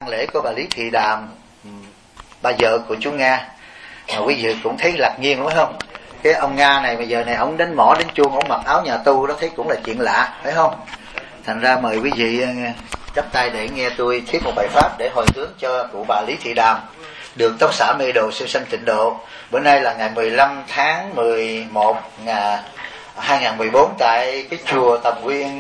Lễ của bà Lý Thị Đàm, bà vợ của chú Nga, mà quý vị cũng thấy ngạc nhiên đúng không? Cái ông Nga này bây giờ này ông đánh mõ đánh chuông, ông mặc áo nhà tu đó, thấy cũng là chuyện lạ phải không? Thành ra mời quý vị chắp tay để nghe tôi thuyết một bài pháp để hồi hướng cho cụ bà Lý Thị Đàm được tóc xả mê đồ siêu sanh tịnh độ. Bữa nay là ngày 15 tháng 11 2014 tại cái chùa Tầm Nguyên,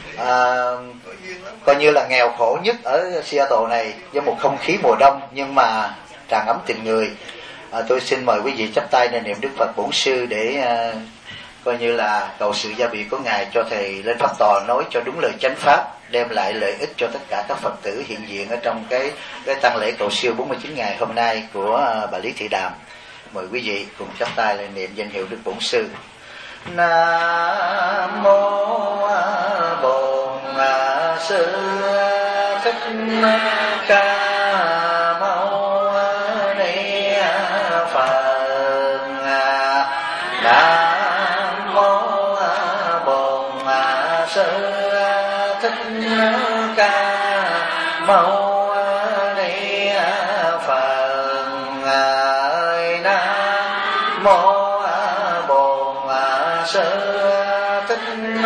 coi như là nghèo khổ nhất ở Seattle này, với một không khí mùa đông nhưng mà tràn ấm tình người. Tôi xin mời quý vị chắp tay để niệm Đức Phật Bổn Sư để coi như là cầu sự gia bị của Ngài cho Thầy lên Pháp Tòa nói cho đúng lời chánh pháp, đem lại lợi ích cho tất cả các Phật tử hiện diện ở trong cái tang lễ cầu siêu 49 ngày hôm nay của bà Lý Thị Đàm. Mời quý vị cùng chắp tay lên niệm danh hiệu Đức Bổn Sư. Nam mô Bổn Sư Thích Ca Mâu Ni Phật. Nam mô Bổn Sư Thích Ca Mâu Ni Phật. Nam mô Sư Thích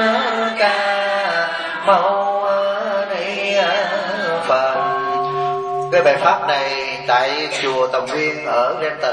Ca Mâu Ni Phật. Cái bài pháp này tại chùa Tầm Nguyên ở Renton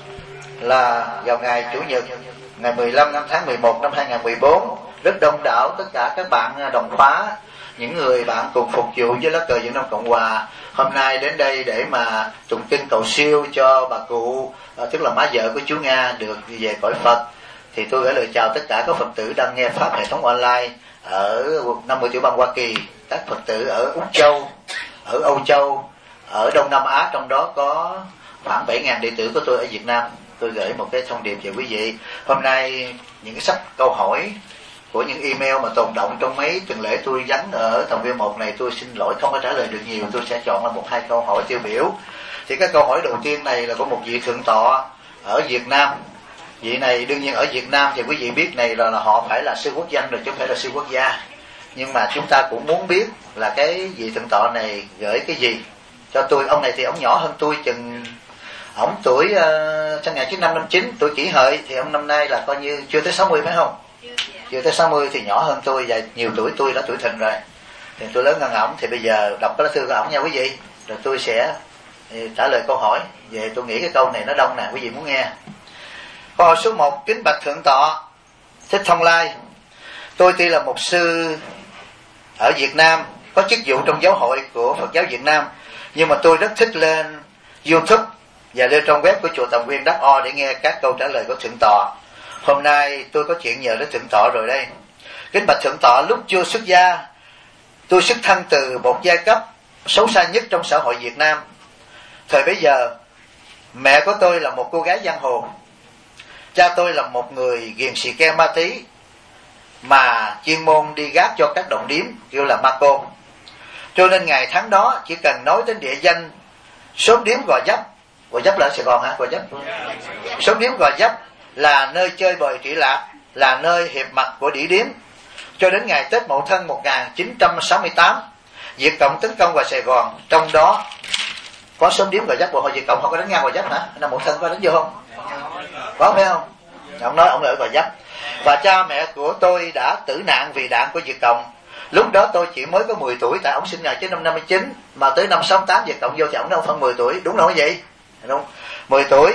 là vào ngày Chủ nhật ngày 15 tháng 11 năm 2014, rất đông đảo tất cả các bạn đồng khóa, những người bạn cùng phục vụ với lá cờ Việt Nam Cộng Hòa hôm nay đến đây để mà tụng kinh cầu siêu cho bà cụ, tức là má vợ của chú Nga được về cõi Phật. Thì tôi gửi lời chào tất cả các Phật tử đang nghe pháp hệ thống online ở 50 tiểu bang Hoa Kỳ, các Phật tử ở Úc Châu, ở Âu Châu, ở Đông Nam Á, trong đó có khoảng 7.000 đệ tử của tôi ở Việt Nam. Tôi gửi một cái thông điệp về quý vị. Hôm nay những cái sách câu hỏi của những email mà tồn động trong mấy tuần lễ tôi dắn ở Tầm Nguyên 1 này, tôi xin lỗi không có trả lời được nhiều, tôi sẽ chọn là 1-2 câu hỏi tiêu biểu. Thì cái câu hỏi đầu tiên này là của một vị thượng tọa ở Việt Nam. Vị này đương nhiên ở Việt Nam thì quý vị biết này là họ phải là sư quốc danh rồi chứ không phải là sư quốc gia. Nhưng mà chúng ta cũng muốn biết là cái vị thượng tọa này gửi cái gì cho tôi. Ông này thì ông nhỏ hơn tôi chừng, ông tuổi sinh ngày 1959, tuổi Kỷ Hợi, thì ông năm nay là coi như chưa tới 60 phải không? Chưa tới 60 thì nhỏ hơn tôi và nhiều tuổi, tôi đã tuổi thìn rồi. Thì tôi lớn hơn ổng, thì bây giờ đọc cái lá thư của ổng nha quý vị. Rồi tôi sẽ trả lời câu hỏi. Về tôi nghĩ cái câu này nó đông nè, quý vị muốn nghe. Câu hỏi số 1: kính bạch thượng tọa Thích Thông Lai, tôi tuy là mục sư ở Việt Nam, có chức vụ trong giáo hội của Phật giáo Việt Nam, nhưng mà tôi rất thích lên YouTube và lên trang web của chùa Tầm Nguyên .org để nghe các câu trả lời của thượng tọa. Hôm nay tôi có chuyện nhờ đến thượng tọa rồi đây. Kính bạch thượng tọa, lúc chưa xuất gia, tôi xuất thân từ một giai cấp xấu xa nhất trong xã hội Việt Nam. Thời bấy giờ, mẹ của tôi là một cô gái giang hồ, cha tôi là một người ghiền xì ke ma túy mà chuyên môn đi gác cho các động điếm kêu là ma cô. Cho nên ngày tháng đó chỉ cần nói đến địa danh xóm điếm Gò Vấp là ở Sài Gòn hả? Gò Vấp. Xóm điếm Gò Vấp là nơi chơi bời trĩ lạc, là nơi hiệp mặt của đĩ điếm. Cho đến ngày Tết Mậu Thân 1968, Việt Cộng tấn công vào Sài Gòn, trong đó có xóm điếm Gò Vấp. Hồi Việt Cộng không có đánh ngang Gò Vấp hả? Năm Mậu Thân có đánh vô không? Có phải không? Ông nói ông ở Gò Vấp. Và cha mẹ của tôi đã tử nạn vì đạn của Việt Cộng. Lúc đó tôi chỉ mới có 10 tuổi, tại ông sinh ngày trên năm 59, mà tới năm 68 Việt Cộng vô thì ông đâu phân 10 tuổi, đúng không vậy? Đúng. 10 tuổi.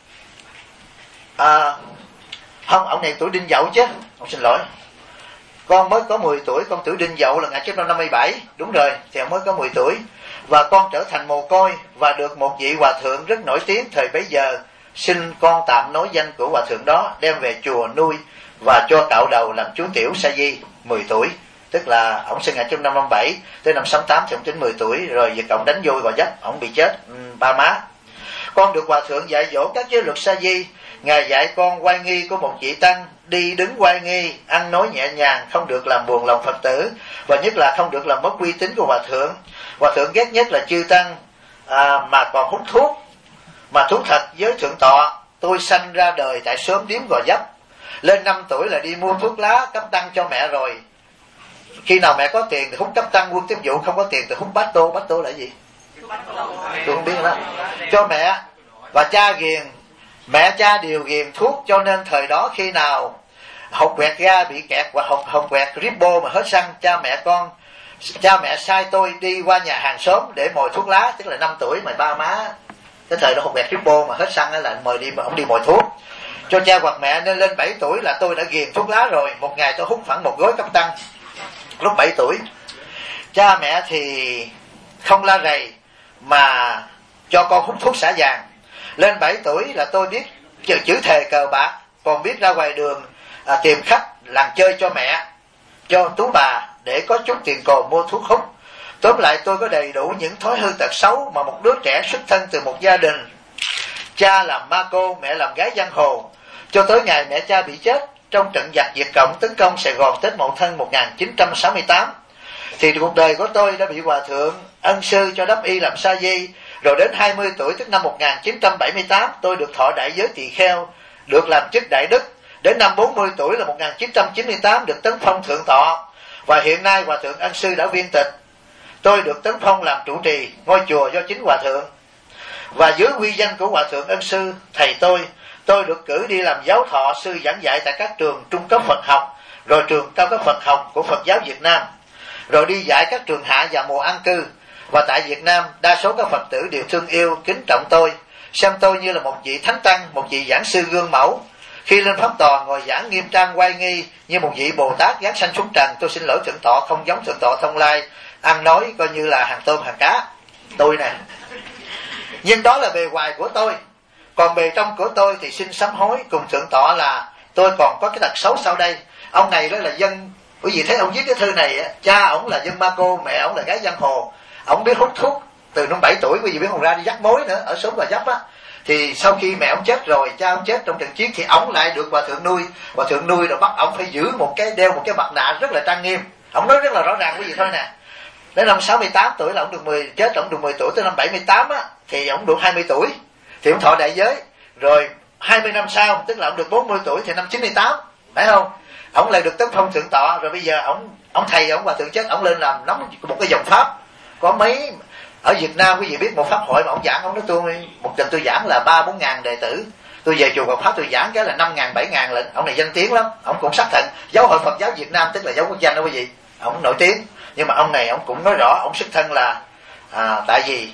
Không, ông này tuổi Đinh Dậu chứ. Ông xin lỗi. Con mới có 10 tuổi, con tuổi Đinh Dậu là ngày trước năm 57, đúng rồi, thì ông mới có 10 tuổi. Và con trở thành mồ côi và được một vị hòa thượng rất nổi tiếng thời bấy giờ xin con tạm nói danh của hòa thượng đó, đem về chùa nuôi và cho cạo đầu làm chú tiểu sa di 10 tuổi. Tức là ông sinh ngày trong năm 57, tới năm 68 thì ông tính 10 tuổi, rồi Việt Cộng đánh vô Gò Vấp, ông bị chết ba má. Con được hòa thượng dạy dỗ các giới luật sa di. Ngài dạy con oai nghi của một vị tăng, đi đứng oai nghi, ăn nói nhẹ nhàng, không được làm buồn lòng Phật tử, và nhất là không được làm mất uy tín của hòa thượng. Hòa thượng ghét nhất là chư tăng mà còn hút thuốc. Mà thú thật với thượng tọa, tôi sanh ra đời tại xóm điếm Gò Vấp, lên 5 tuổi là đi mua thuốc lá cấp tăng cho mẹ rồi. Khi nào mẹ có tiền thì hút cấp tăng quân tiếp vụ, không có tiền thì hút bát tô. Bát tô là gì? Tôi không biết đó. Cho mẹ và cha ghiền, mẹ cha đều ghiền thuốc, cho nên thời đó khi nào hột quẹt ga bị kẹt hoặc hột quẹt Rippo mà hết xăng, cha mẹ sai tôi đi qua nhà hàng xóm để mồi thuốc lá, tức là 5 tuổi mà ba má cái thời đó hột quẹt Rippo mà hết xăng là mời đi, mà ông đi mồi thuốc cho cha hoặc mẹ, nên lên 7 tuổi là tôi đã ghiền thuốc lá rồi. Một ngày tôi hút khoảng 1 gói cấp tăng lúc 7 tuổi. Cha mẹ thì không la rầy mà cho con hút thuốc xả vàng. Lên 7 tuổi là tôi biết chữ thề cờ bạc, còn biết ra ngoài đường tìm khách làm chơi cho mẹ, cho tú bà để có chút tiền cồn mua thuốc hút. Tóm lại tôi có đầy đủ những thói hư tật xấu mà một đứa trẻ xuất thân từ một gia đình cha làm ma cô, mẹ làm gái giang hồ, cho tới ngày mẹ cha bị chết trong trận giặc Việt Cộng tấn công Sài Gòn Tết Mậu Thân 1968. Thì cuộc đời của tôi đã bị Hòa Thượng ân sư cho đắp y làm sa di. Rồi đến 20 tuổi tức năm 1978 tôi được thọ đại giới tỳ kheo, được làm chức đại đức. Đến năm 40 tuổi là 1998 được tấn phong thượng tọa. Và hiện nay Hòa Thượng ân sư đã viên tịch, tôi được tấn phong làm trụ trì ngôi chùa do chính Hòa Thượng. Và dưới quy danh của Hòa Thượng ân sư thầy tôi được cử đi làm giáo thọ sư giảng dạy tại các trường trung cấp Phật học, rồi trường cao cấp Phật học của Phật giáo Việt Nam, rồi đi dạy các trường hạ và mùa an cư. Và tại Việt Nam đa số các Phật tử đều thương yêu kính trọng tôi, xem tôi như là một vị thánh tăng, một vị giảng sư gương mẫu. Khi lên pháp tòa ngồi giảng nghiêm trang oai nghi như một vị Bồ Tát giáng sanh xuống trần. Tôi xin lỗi thượng tọa, không giống thượng tọa Thông Lai, ăn nói coi như là hàng tôm hàng cá tôi nè. Nhưng đó là bề ngoài của tôi, còn bề trong của tôi thì xin sám hối cùng thượng tọa là tôi còn có cái tật xấu sau đây. Ông này đó là dân, quý vị thấy ông viết cái thư này, cha ổng là dân ma cô, mẹ ổng là gái giang hồ. Ổng biết hút thuốc từ năm 7 tuổi, quý vị biết, còn ra đi dắt mối nữa ở xóm Gò Vấp á. Thì sau khi mẹ ông chết rồi, cha ông chết trong trận chiến, thì ổng lại được Hòa Thượng nuôi. Hòa Thượng nuôi rồi bắt ổng phải đeo một cái mặt nạ rất là trang nghiêm. Ổng nói rất là rõ ràng quý vị thôi nè. Đến năm 68 tuổi là ổng được chết, ổng được 10 tuổi, tới năm 78 á thì ổng được 20 tuổi thì ổng thọ đại giới. Rồi 20 năm sau, tức là ổng được 40 tuổi thì năm 98, phải không? Ổng lại được tấn phong thượng tọa. Rồi bây giờ ổng thầy ổng Hòa Thượng chết, ổng lên làm nắm một cái dòng pháp. Có mấy ở Việt Nam quý vị biết một pháp hội mà ổng giảng, ổng nói tôi một lần tôi giảng là 3-4 ngàn đệ tử, tôi về chùa Phật pháp tôi giảng cái là 5.000-7 ngàn lận. Ổng này danh tiếng lắm, ổng cũng xác nhận giáo hội Phật giáo Việt Nam, tức là giáo quốc danh đó quý vị, ổng nổi tiếng. Nhưng mà ông này ổng cũng nói rõ ổng xuất thân là tại vì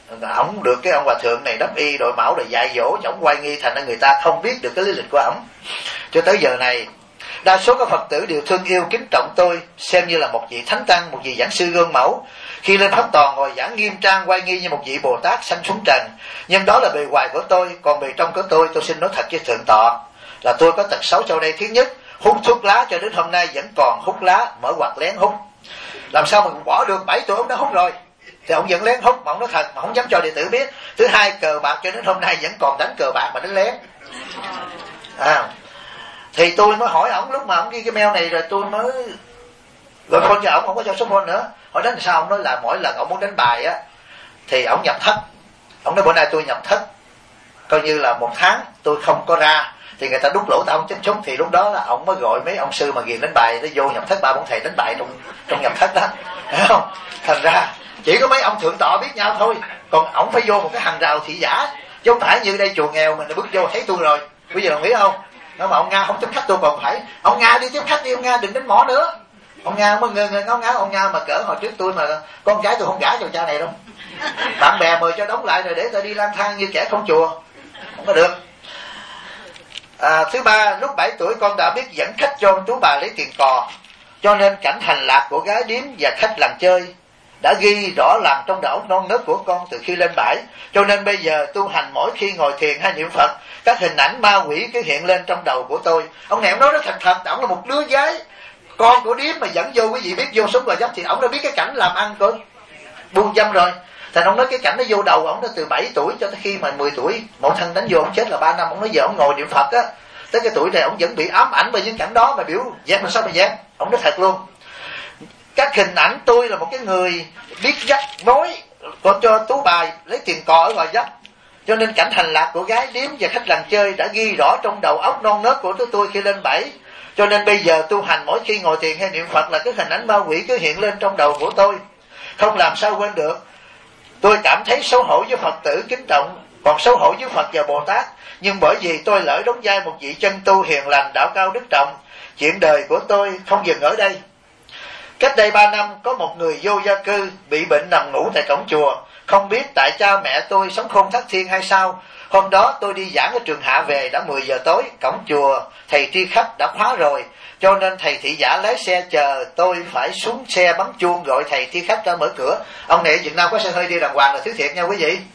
ổng được cái ông Hòa Thượng này đắp y đội mão rồi dạy dỗ cho ổng oai nghi, thành ra người ta không biết được cái lý lịch của ổng. Cho tới giờ này đa số các Phật tử đều thương yêu kính trọng tôi, xem như là một vị thánh tăng, một vị giảng sư gương mẫu. Khi lên pháp tòa ngồi giảng nghiêm trang oai nghi như một vị Bồ Tát sanh xuống trần. Nhưng đó là bề ngoài của tôi, còn bề trong của tôi xin nói thật với thượng tọa là tôi có tật xấu sau đây. Thứ nhất, hút thuốc lá cho đến hôm nay vẫn còn hút lá, mở quạt lén hút. Làm sao mà bỏ được, 7 tuổi ông đã hút rồi thì ông vẫn lén hút, mà ông nói thật mà không dám cho đệ tử biết. Thứ hai, cờ bạc cho đến hôm nay vẫn còn đánh cờ bạc mà đánh lén. Thì tôi mới hỏi ổng, lúc mà ổng ghi cái mail này rồi tôi mới gọi phone cho ổng, không có cho số phone nữa. Hỏi đến sao, ổng nói là mỗi lần ổng muốn đánh bài á thì ổng nhập thất. Ổng nói bữa nay tôi nhập thất, coi như là 1 tháng tôi không có ra thì người ta đút lỗ tai ổng chút. Thì lúc đó là ổng mới gọi mấy ông sư mà ghiền đánh bài nó vô nhập thất, 3-4 thầy đánh bài trong nhập thất đó, thấy không? Thành ra chỉ có mấy ông thượng tọa biết nhau thôi, còn ổng phải vô một cái hàng rào thị giả, chứ không phải như đây chùa nghèo mình bước vô thấy tôi rồi. Bây giờ đồng ý không? Nó mà ông Nga không tiếp khách tôi còn phải ông Nga đi tiếp khách đi, ông Nga đừng đánh mỏ nữa. Ông Nga mới ngơ ngáo, ông Nga mà cỡ hồi trước tôi mà con gái tôi không gả cho cha này đâu, bạn bè mời cho đóng lại rồi để tôi đi lang thang như kẻ không chùa, không có được. Thứ ba, lúc 7 tuổi con đã biết dẫn khách cho tú bà lấy tiền cò, cho nên cảnh hành lạc của gái điếm và khách làng chơi đã ghi rõ làm trong đầu non nớt của con từ khi lên bãi. Cho nên bây giờ tu hành mỗi khi ngồi thiền hay niệm Phật, các hình ảnh ma quỷ cứ hiện lên trong đầu của tôi. Ông này ông nói rất thật, ông là một đứa gái con của điếm mà dẫn vô, quý vị biết vô sống Gò Vấp thì ông đã biết cái cảnh làm ăn của buôn dâm rồi. Thành ông nói cái cảnh nó vô đầu ông, nó từ 7 tuổi cho tới khi mà 10 tuổi Mậu Thân đánh vô ông chết là 3 năm. Ông nói giờ ông ngồi niệm Phật á, tới cái tuổi này ông vẫn bị ám ảnh bởi những cảnh đó mà biểu giác mà sao mà giác. Ông nói thật luôn, các hình ảnh tôi là một cái người biết dắt mối còn cho tú bà lấy tiền cò ở Gò Vấp, cho nên cảnh hành lạc của gái điếm và khách làng chơi đã ghi rõ trong đầu óc non nớt của tôi khi lên 7. Cho nên bây giờ tu hành mỗi khi ngồi thiền hay niệm Phật là cái hình ảnh ma quỷ cứ hiện lên trong đầu của tôi, không làm sao quên được. Tôi cảm thấy xấu hổ với Phật tử kính trọng, còn xấu hổ với Phật và Bồ Tát. Nhưng bởi vì tôi lỡ đóng vai một vị chân tu hiền lành, đạo cao đức trọng, chuyện đời của tôi không dừng ở đây. Cách đây 3 năm, có một người vô gia cư bị bệnh nằm ngủ tại cổng chùa. Không biết tại cha mẹ tôi sống khôn thất thiên hay sao. Hôm đó tôi đi giảng ở trường Hạ về đã 10 giờ tối. Cổng chùa thầy tri khách đã khóa rồi, cho nên thầy thị giả lái xe chờ. Tôi phải xuống xe bấm chuông gọi thầy tri khách ra mở cửa. Ông này ở Việt Nam có xe hơi đi đàng hoàng là thứ thiệt nha quý vị.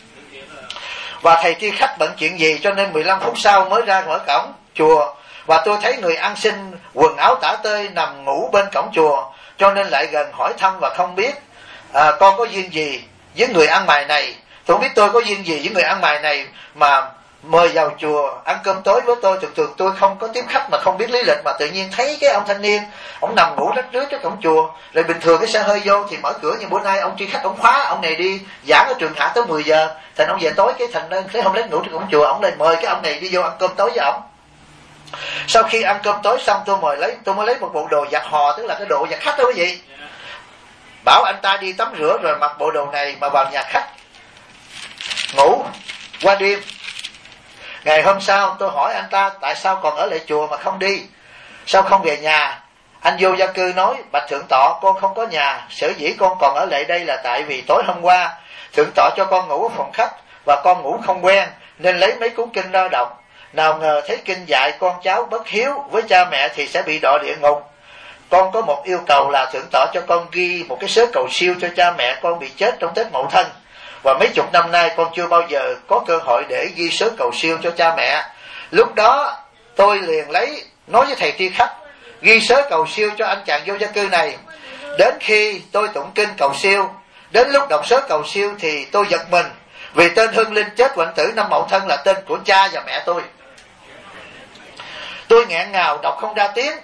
Và thầy tri khách bận chuyện gì cho nên 15 phút sau mới ra mở cổng chùa. Và tôi thấy người ăn xin quần áo tả tơi nằm ngủ bên cổng chùa, cho nên lại gần hỏi thăm và không biết con có duyên gì với người ăn mày này. Tôi không biết tôi có duyên gì với người ăn mày này mà mời vào chùa ăn cơm tối với tôi. Thường tôi không có tiếp khách mà không biết lý lịch, mà tự nhiên thấy cái ông thanh niên ông nằm ngủ rách rưới trước cổng chùa. Rồi bình thường cái xe hơi vô thì mở cửa, nhưng bữa nay ông tri khách ông khóa. Ông này đi giảng ở trường Hạ tới 10 giờ, thành ông về tối, cái thành nên thấy không lấy ngủ trước cổng chùa. Ông lại mời cái ông này đi vô ăn cơm tối với ông. Sau khi ăn cơm tối xong tôi mới lấy một bộ đồ giặt hò, tức là cái đồ giặt khách đó quý vị. Bảo anh ta đi tắm rửa rồi mặc bộ đồ này mà vào nhà khách ngủ qua đêm. Ngày hôm sau tôi hỏi anh ta tại sao còn ở lại chùa mà không đi, sao không về nhà. Anh vô gia cư nói: bạch thượng tọa, con không có nhà, sở dĩ con còn ở lại đây là tại vì tối hôm qua thượng tọa cho con ngủ ở phòng khách và con ngủ không quen nên lấy mấy cuốn kinh ra đọc. Nào ngờ thấy kinh dạy con cháu bất hiếu với cha mẹ thì sẽ bị đọa địa ngục. Con có một yêu cầu là thượng tọa cho con ghi một cái sớ cầu siêu cho cha mẹ con bị chết trong Tết Mậu Thân. Và mấy chục năm nay con chưa bao giờ có cơ hội để ghi sớ cầu siêu cho cha mẹ. Lúc đó tôi liền nói với thầy tri khách ghi sớ cầu siêu cho anh chàng vô gia cư này. Đến khi tôi tụng kinh cầu siêu, đến lúc đọc sớ cầu siêu thì tôi giật mình, vì tên Hưng Linh chết Quạnh Tử năm Mậu Thân là tên của cha và mẹ tôi. Tôi nghẹn ngào đọc không ra tiếng.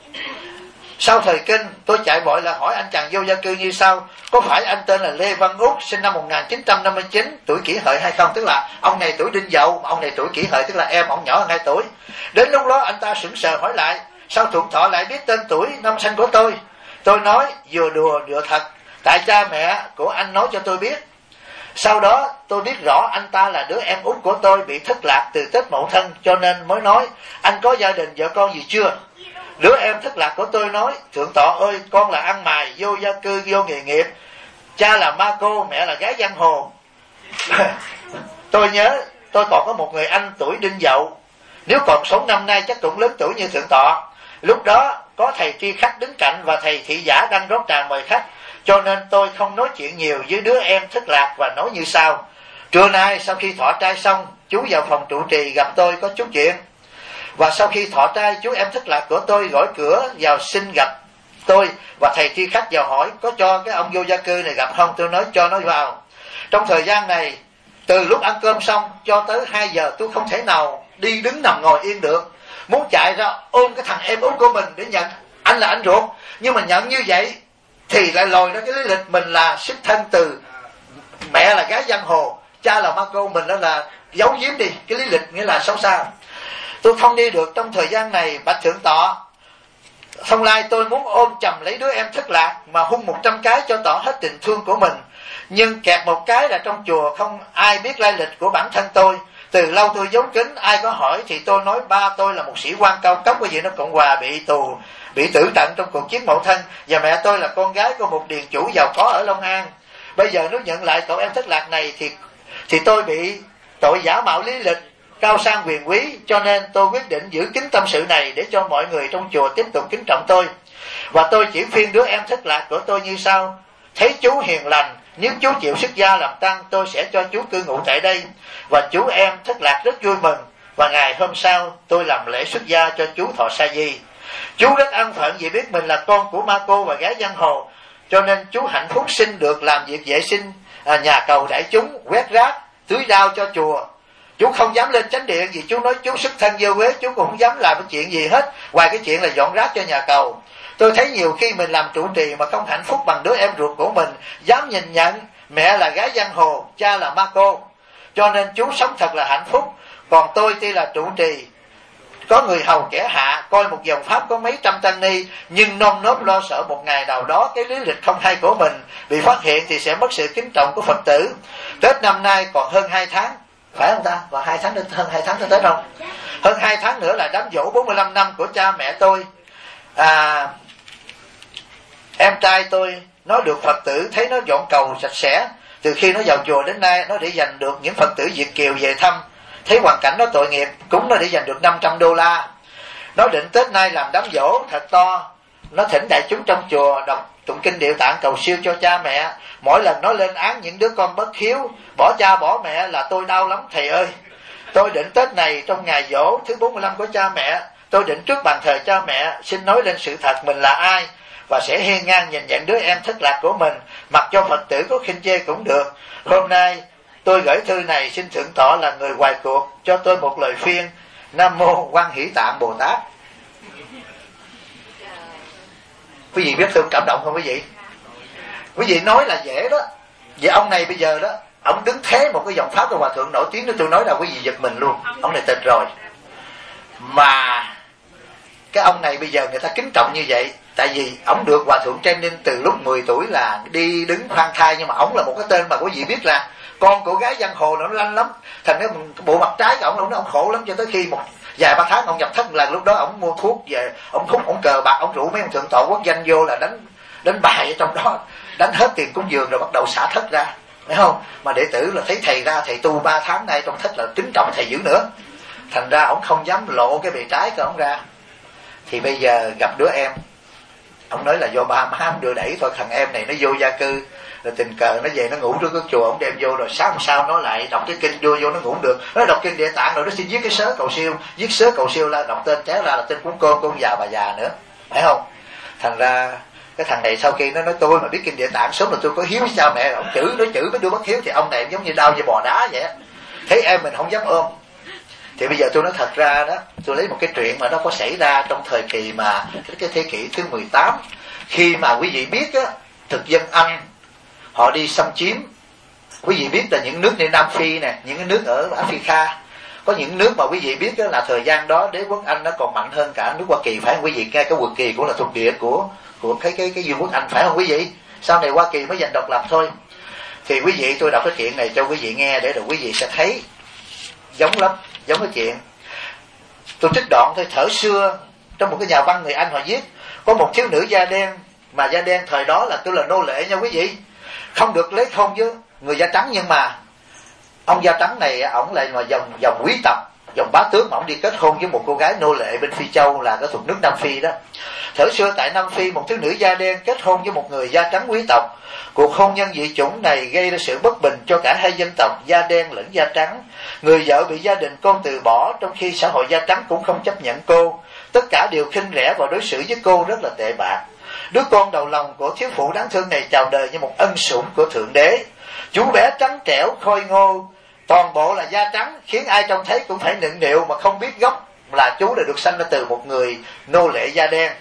Sau thời kinh tôi chạy vội là hỏi anh chàng vô gia cư như sau: có phải anh tên là Lê Văn Út, sinh năm 1959, tuổi Kỷ Hợi hay không? Tức là ông này tuổi Đinh Dậu, ông này tuổi Kỷ Hợi, tức là em ông nhỏ hơn 2 tuổi. Đến lúc đó anh ta sững sờ hỏi lại: sao thượng tọa lại biết tên tuổi năm sinh của tôi? Tôi nói vừa đùa vừa thật, tại cha mẹ của anh nói cho tôi biết. Sau đó tôi biết rõ anh ta là đứa em út của tôi bị thất lạc từ Tết Mậu Thân, cho nên mới nói: anh có gia đình vợ con gì chưa? Đứa em thất lạc của tôi nói: thượng tọa ơi, con là ăn mày, vô gia cư, vô nghề nghiệp, cha là ma cô, mẹ là gái giang hồ. Tôi nhớ tôi còn có một người anh tuổi Đinh Dậu, nếu còn sống năm nay chắc cũng lớn tuổi như thượng tọa. Lúc đó có thầy tri khách đứng cạnh và thầy thị giả đang rót trà mời khách, cho nên tôi không nói chuyện nhiều với đứa em thất lạc và nói như sau: trưa nay sau khi thọ trai xong, chú vào phòng trụ trì gặp tôi có chút chuyện. Và sau khi thọ trai, chú em thất lạc của tôi gõ cửa vào xin gặp tôi, và thầy tri khách vào hỏi có cho cái ông vô gia cư này gặp không. Tôi nói cho nó vào. Trong thời gian này, từ lúc ăn cơm xong cho tới 2 giờ tôi không thể nào đi đứng nằm ngồi yên được, muốn chạy ra ôm cái thằng em út của mình để nhận anh là anh ruột. Nhưng mà nhận như vậy thì lại lòi ra cái lý lịch mình là xuất thân từ mẹ là gái giang hồ, cha là ma cô, mình đó là giấu giếm đi cái lý lịch, nghĩa là xấu xa. Tôi không đi được. Trong thời gian này bạch thượng tọa, Phong lai tôi muốn ôm chầm lấy đứa em thất lạc mà hung 100 cái cho tỏ hết tình thương của mình. Nhưng kẹt một cái là trong chùa không ai biết lai lịch của bản thân tôi. Từ lâu tôi giấu kín, ai có hỏi thì tôi nói ba tôi là một sĩ quan cao cấp của Việt Nam Cộng Hòa bị tử trận trong cuộc chiến Mậu Thân, và mẹ tôi là con gái của một điền chủ giàu có ở Long An. Bây giờ nếu nhận lại tội em thất lạc này thì tôi bị tội giả mạo lý lịch cao sang quyền quý, cho nên tôi quyết định giữ kín tâm sự này để cho mọi người trong chùa tiếp tục kính trọng tôi. Và tôi chỉ khuyên đứa em thất lạc của tôi như sau: thấy chú hiền lành, nếu chú chịu xuất gia làm tăng, tôi sẽ cho chú cư ngụ tại đây. Và chú em thất lạc rất vui mừng, và ngày hôm sau tôi làm lễ xuất gia cho chú thọ sa di. Chú rất ăn phận vì biết mình là con của ma cô và gái giang hồ, cho nên chú hạnh phúc xin được làm việc vệ sinh nhà cầu đại chúng, quét rác, tưới rau cho chùa. Chú không dám lên chánh điện vì chú nói chú xuất thân vô quế, chú cũng không dám làm cái chuyện gì hết ngoài cái chuyện là dọn rác cho nhà cầu. Tôi thấy nhiều khi mình làm trụ trì mà không hạnh phúc bằng đứa em ruột của mình, dám nhìn nhận mẹ là gái giang hồ, cha là ma cô, cho nên chú sống thật là hạnh phúc. Còn tôi tuy là trụ trì có người hầu kẻ hạ, coi một dòng pháp có mấy trăm tăng ni, nhưng nơm nớp lo sợ một ngày nào đó cái lý lịch không hay của mình bị phát hiện thì sẽ mất sự kính trọng của Phật tử. Tết năm nay còn hơn 2 tháng, phải không ta? Và 2 tháng, hơn 2 tháng tới Tết không? Hơn 2 tháng nữa là đám giỗ 45 năm của cha mẹ tôi. Em trai tôi nó được Phật tử thấy nó dọn cầu sạch sẽ. Từ khi nó vào chùa đến nay, nó để giành được những Phật tử Việt kiều về thăm. Thấy hoàn cảnh nó tội nghiệp, cúng nó để giành được $500. Nó định Tết nay làm đám giỗ thật to. Nó thỉnh đại chúng trong chùa đọc tụng kinh Địa Tạng cầu siêu cho cha mẹ. Mỗi lần nó lên án những đứa con bất hiếu, bỏ cha bỏ mẹ là tôi đau lắm thầy ơi. Tôi định Tết này trong ngày giỗ thứ 45 của cha mẹ, tôi định trước bàn thờ cha mẹ xin nói lên sự thật mình là ai, và sẽ hiên ngang nhìn nhận đứa em thất lạc của mình, mặc cho Phật tử có khinh chê cũng được. Hôm nay tôi gửi thư này xin thượng tọa là người ngoài cuộc cho tôi một lời khuyên. Nam mô Quan Hỷ Tạng Bồ Tát. Quý vị biết tôi cảm động không quý vị? Quý vị nói là dễ đó. Vậy ông này bây giờ đó, ông đứng thế một cái dòng pháp của hòa thượng nổi tiếng đó, tôi nói là quý vị giật mình luôn. Ông này tịch rồi. Mà cái ông này bây giờ người ta kính trọng như vậy, tại vì ông được hòa thượng training từ lúc 10 tuổi là đi đứng khoan thai, nhưng mà ông là một cái tên mà quý vị biết là con của gái giang hồ nó lanh lắm. Thành cái bộ mặt trái của ông khổ lắm, cho tới khi một vài ba tháng ông nhập thất một lần, lúc đó ông mua thuốc về, ông hút, ông cờ bạc, ông rủ mấy ông thượng tọa quốc danh vô là đánh bài ở trong đó, đánh hết tiền cúng dường rồi bắt đầu xả thất ra, thấy không? Mà đệ tử là thấy thầy ra, thầy tu 3 tháng nay trong thất là kính trọng thầy dữ nữa, thành ra ông không dám lộ cái bề trái của ông ra. Thì bây giờ gặp đứa em, ông nói là do ba má đưa đẩy thôi, thằng em này nó vô gia cư rồi tình cờ nó về nó ngủ trước cái chùa, ông đem vô rồi sáng hôm sau nó lại đọc cái kinh đưa vô nó ngủ được. Nó đọc kinh Địa Tạng rồi nó xin viết cái sớ cầu siêu, viết sớ cầu siêu là đọc tên trái ra là tên của con già bà già nữa, phải không? Thành ra cái thằng này sau khi nó nói tôi mà biết kinh Địa Tạng sớm là tôi có hiếu với cha mẹ, ông nói chữ mới đưa bất hiếu, thì ông này giống như đau như bò đá vậy. Thấy em mình không dám ôm. Thì bây giờ tôi nói thật ra đó, tôi lấy một cái chuyện mà nó có xảy ra trong thời kỳ mà cái thế kỷ thứ 18, khi mà quý vị biết á, thực dân Anh họ đi xâm chiếm. Quý vị biết là những nước như Nam Phi nè, những cái nước ở Africa, có những nước mà quý vị biết đó là thời gian đó đế quốc Anh nó còn mạnh hơn cả nước Hoa Kỳ, phải không quý vị? Nghe cái Hoa Kỳ cũng là thuộc địa của cái vương quốc Anh, phải không quý vị? Sau này Hoa Kỳ mới giành độc lập thôi. Thì quý vị, tôi đọc cái chuyện này cho quý vị nghe để rồi quý vị sẽ thấy giống lắm, giống cái chuyện. Tôi trích đoạn thôi. Thở xưa trong một cái nhà văn người Anh họ viết, có một thiếu nữ da đen, mà da đen thời đó là tôi là nô lệ nha quý vị, không được lấy hôn với người da trắng, nhưng mà ông da trắng này ổng lại mà dòng quý tộc, dòng bá tước, mà ổng đi kết hôn với một cô gái nô lệ bên Phi Châu, là cái thuộc nước Nam Phi đó. Thở xưa tại Nam Phi, một thiếu nữ da đen kết hôn với một người da trắng quý tộc. Cuộc hôn nhân dị chủng này gây ra sự bất bình cho cả hai dân tộc da đen lẫn da trắng. Người vợ bị gia đình con từ bỏ, trong khi xã hội da trắng cũng không chấp nhận cô. Tất cả đều khinh rẻ và đối xử với cô rất là tệ bạc. Đứa con đầu lòng của thiếu phụ đáng thương này chào đời như một ân sủng của Thượng Đế. Chú bé trắng trẻo, khôi ngô, toàn bộ là da trắng, khiến ai trông thấy cũng phải nựng nịu mà không biết gốc là chú đã được sanh ra từ một người nô lệ da đen.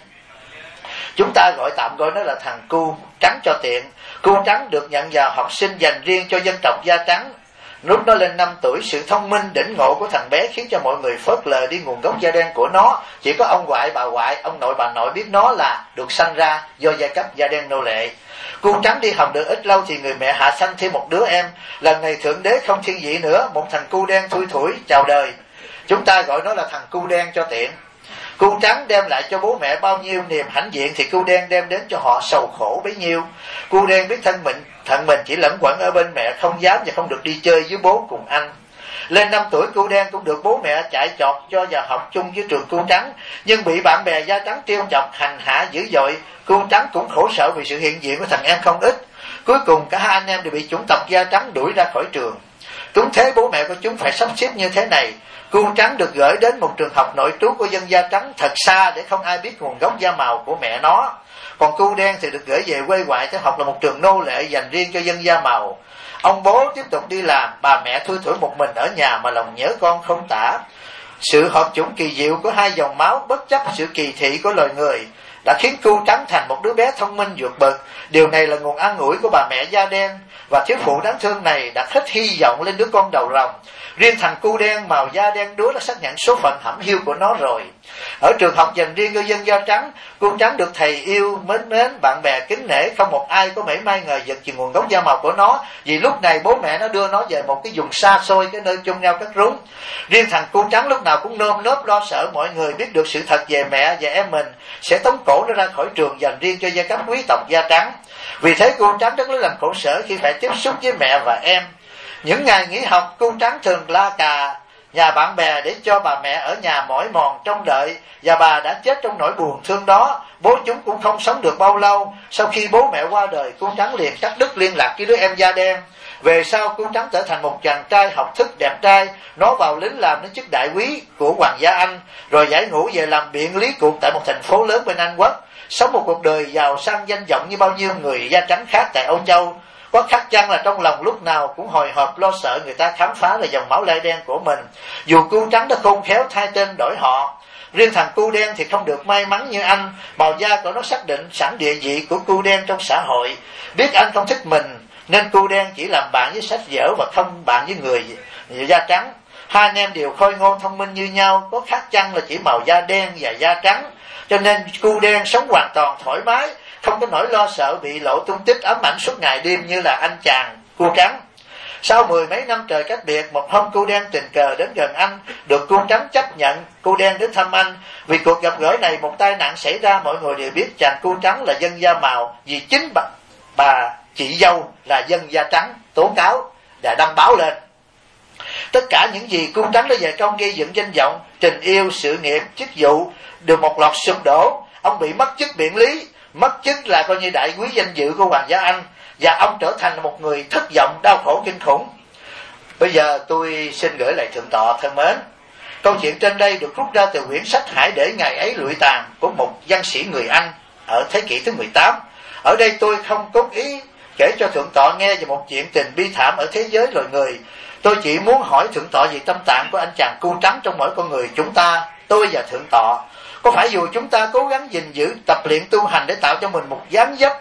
Chúng ta tạm gọi nó là thằng cu trắng cho tiện. Cu trắng được nhận vào học sinh dành riêng cho dân tộc da trắng. Lúc nó lên 5 tuổi, sự thông minh đỉnh ngộ của thằng bé khiến cho mọi người phớt lờ đi nguồn gốc da đen của nó. Chỉ có ông ngoại, bà ngoại, ông nội, bà nội biết nó là được sanh ra do giai cấp da đen nô lệ. Cu trắng đi học được ít lâu thì người mẹ hạ sanh thêm một đứa em. Lần này Thượng Đế không thiên vị nữa, một thằng cu đen thui thủi chào đời. Chúng ta gọi nó là thằng cu đen cho tiện. Cu trắng đem lại cho bố mẹ bao nhiêu niềm hãnh diện thì cu đen đem đến cho họ sầu khổ bấy nhiêu. Cu đen biết thằng mình chỉ lẩn quẩn ở bên mẹ, không dám và không được đi chơi với bố cùng anh. Lên 5 tuổi, cu đen cũng được bố mẹ chạy chọt cho vào học chung với trường cu trắng, nhưng bị bạn bè da trắng trêu chọc hành hạ dữ dội. Cu trắng cũng khổ sở vì sự hiện diện của thằng em không ít. Cuối cùng cả hai anh em đều bị chủng tộc da trắng đuổi ra khỏi trường. Đúng thế, bố mẹ của chúng phải sắp xếp như thế này. Cu trắng được gửi đến một trường học nội trú của dân da trắng thật xa để không ai biết nguồn gốc da màu của mẹ nó. Còn cu đen thì được gửi về quê ngoại theo học là một trường nô lệ dành riêng cho dân da màu. Ông bố tiếp tục đi làm, bà mẹ thui thủi một mình ở nhà mà lòng nhớ con không tả. Sự hợp chủng kỳ diệu của hai dòng máu bất chấp sự kỳ thị của loài người. đã khiến cu Trắng thành một đứa bé thông minh vượt bậc. Điều này là nguồn an ủi của bà mẹ da đen, và thiếu phụ đáng thương này đã hết hy vọng lên đứa con đầu rồng. Riêng thằng cu đen màu da đen đúa đã xác nhận số phận hẩm hiu của nó rồi. Ở trường học dành riêng cho dân da trắng, cu Trắng được thầy yêu mến, bạn bè kính nể, không một ai có mảy may ngờ vực về nguồn gốc da màu của nó, vì lúc này bố mẹ nó đưa nó về một cái vùng xa xôi, cái nơi chôn nhau cắt rúng. Riêng thằng cu Trắng lúc nào cũng nơm nớp lo sợ mọi người biết được sự thật về mẹ và em mình sẽ tống cổ nó ra khỏi trường dành riêng cho gia cấp quý tộc da trắng. Vì thế cu Trắng rất lấy làm khổ sở khi phải tiếp xúc với mẹ và em. Những ngày nghỉ học, cu Trắng thường la cà nhà bạn bè để cho bà mẹ ở nhà mỏi mòn trông đợi, và bà đã chết trong nỗi buồn thương đó. Bố chúng cũng không sống được bao lâu. Sau khi bố mẹ qua đời, cu Trắng liền cắt đứt liên lạc với đứa em da đen. Về sau, cu Trắng trở thành một chàng trai học thức đẹp trai. Nó vào lính làm đến chức đại quý của Hoàng gia Anh, rồi giải ngũ về làm biện lý cuộc tại một thành phố lớn bên Anh Quốc, sống một cuộc đời giàu sang danh vọng như bao nhiêu người da trắng khác tại Âu Châu. Có khắc chăng là trong lòng lúc nào cũng hồi hộp lo sợ người ta khám phá là dòng máu lai đen của mình, dù cu Trắng đã khôn khéo thay tên đổi họ. Riêng thằng cu đen thì không được may mắn như anh. Màu da của nó xác định sẵn địa vị của cu đen trong xã hội. Biết anh không thích mình nên cu đen chỉ làm bạn với sách vở và không bạn với người da trắng. Hai anh em đều khôi ngô thông minh như nhau. Có khác chăng là chỉ màu da đen và da trắng, cho nên cu đen sống hoàn toàn thoải mái, không có nỗi lo sợ bị lộ tung tích ám ảnh suốt ngày đêm như là anh chàng cu Trắng. Sau 10 mấy năm trời cách biệt, một hôm cu đen tình cờ đến gần anh, được cu Trắng chấp nhận cu đen đến thăm anh. Vì cuộc gặp gỡ này một tai nạn xảy ra, mọi người đều biết chàng cu Trắng là dân da màu, vì chính bà chị dâu là dân da trắng tố cáo và đăng báo lên. Tất cả những gì cu Trắng đã dày công gây dựng danh vọng, tình yêu, sự nghiệp, chức vụ đều một loạt sụp đổ. Ông bị mất chức biện lý, mất chức là coi như đại quý danh dự của Hoàng gia Anh, và ông trở thành một người thất vọng đau khổ kinh khủng. Bây giờ tôi xin gửi lại thượng tọa thân mến, câu chuyện trên đây được rút ra từ quyển sách Hãy để ngày ấy lụi tàn của một văn sĩ người Anh ở thế kỷ thứ 18. Ở đây tôi không cố ý kể cho thượng tọa nghe về một chuyện tình bi thảm ở thế giới loài người. Tôi chỉ muốn hỏi thượng tọa về tâm trạng của anh chàng cu Trắng trong mỗi con người chúng ta. Tôi và thượng tọa, có phải dù chúng ta cố gắng gìn giữ, tập luyện tu hành để tạo cho mình một dáng dấp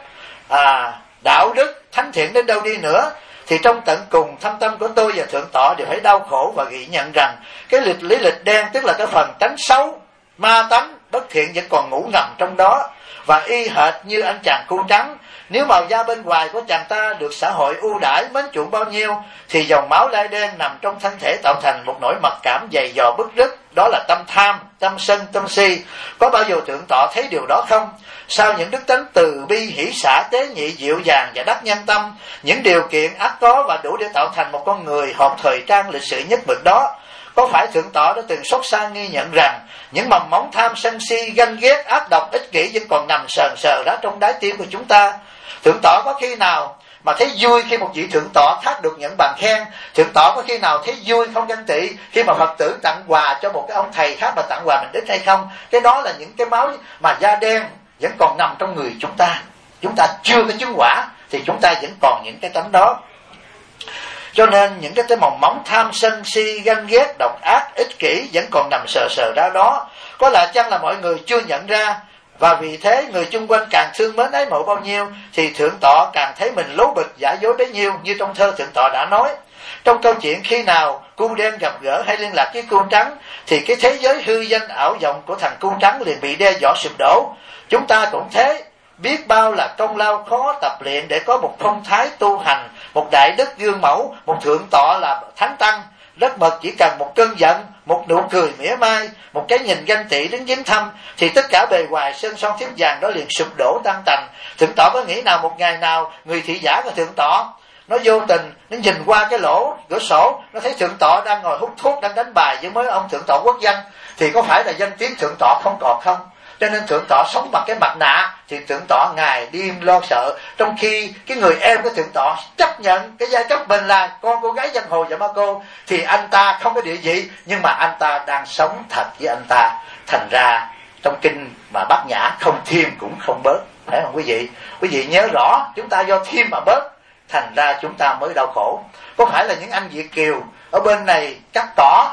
đạo đức thánh thiện đến đâu đi nữa, thì trong tận cùng thâm tâm của tôi và thượng tọa đều phải đau khổ và ghi nhận rằng cái lý lịch đen, tức là cái phần tánh xấu, ma tánh bất thiện vẫn còn ngủ ngầm trong đó. Và y hệt như anh chàng cu Trắng, nếu màu da bên ngoài của chàng ta được xã hội ưu đãi mến chuộng bao nhiêu, thì dòng máu lai đen nằm trong thân thể tạo thành một nỗi mặc cảm dày dò bứt rứt, đó là tâm tham, tâm sân, tâm si. Có bao giờ thượng tọa thấy điều đó không? Sau những đức tánh từ bi, hỷ xả, tế nhị, dịu dàng và đắc nhân tâm, những điều kiện ắt có và đủ để tạo thành một con người hợp thời trang lịch sử nhất mực đó, có phải thượng tọa đã từng xót xa nghi nhận rằng những mầm móng tham sân si, ganh ghét, ác độc, ích kỷ vẫn còn nằm sờn sờ ra trong đáy tim của chúng ta? Thượng tọa có khi nào mà thấy vui khi một vị thượng tọa khác được nhận bằng khen? Thượng tọa có khi nào thấy vui không ganh tị khi mà Phật tử tặng quà cho một cái ông thầy khác mà tặng quà mình ít hay không? Cái đó là những cái máu mà da đen vẫn còn nằm trong người chúng ta. Chúng ta chưa có chứng quả thì chúng ta vẫn còn những cái tánh đó. Cho nên những cái mầm móng tham sân si, ganh ghét, độc ác, ích kỷ vẫn còn nằm sờ sờ ra đó. Có lẽ chăng là mọi người chưa nhận ra, và vì thế người chung quanh càng thương mến ái mộ bao nhiêu thì thượng tọa càng thấy mình lố bịch giả dối bấy nhiêu, như trong thơ thượng tọa đã nói. Trong câu chuyện khi nào cu đen gặp gỡ hay liên lạc với cu Trắng thì cái thế giới hư danh ảo vọng của thằng cu Trắng liền bị đe dọa sụp đổ. Chúng ta cũng thế, biết bao là công lao khó tập luyện để có một phong thái tu hành, một đại đức gương mẫu, một thượng tọa là thánh tăng. Rất mật chỉ cần một cơn giận, một nụ cười mỉa mai, một cái nhìn ganh tị đến viếng thăm thì tất cả bề ngoài sơn son thiếp vàng đó liền sụp đổ tan tành. Thượng tọa có nghĩ nào một ngày nào người thị giả của thượng tọa nó vô tình nó nhìn qua cái lỗ cửa sổ, nó thấy thượng tọa đang ngồi hút thuốc, đang đánh bài với mấy ông thượng tọa quốc dân, thì có phải là danh tiếng thượng tọa không còn không? Cho nên thượng tọa sống bằng cái mặt nạ thì thượng tọa ngày đêm lo sợ, trong khi cái người em của thượng tọa chấp nhận cái giai cấp mình là con cô gái giang hồ và ma cô, thì anh ta không có địa vị, nhưng mà anh ta đang sống thật với anh ta. Thành ra trong kinh mà Bát Nhã không thêm cũng không bớt, phải không quý vị? Quý vị nhớ rõ, chúng ta do thêm mà bớt, thành ra chúng ta mới đau khổ. Có phải là những anh Việt kiều ở bên này cắt cỏ,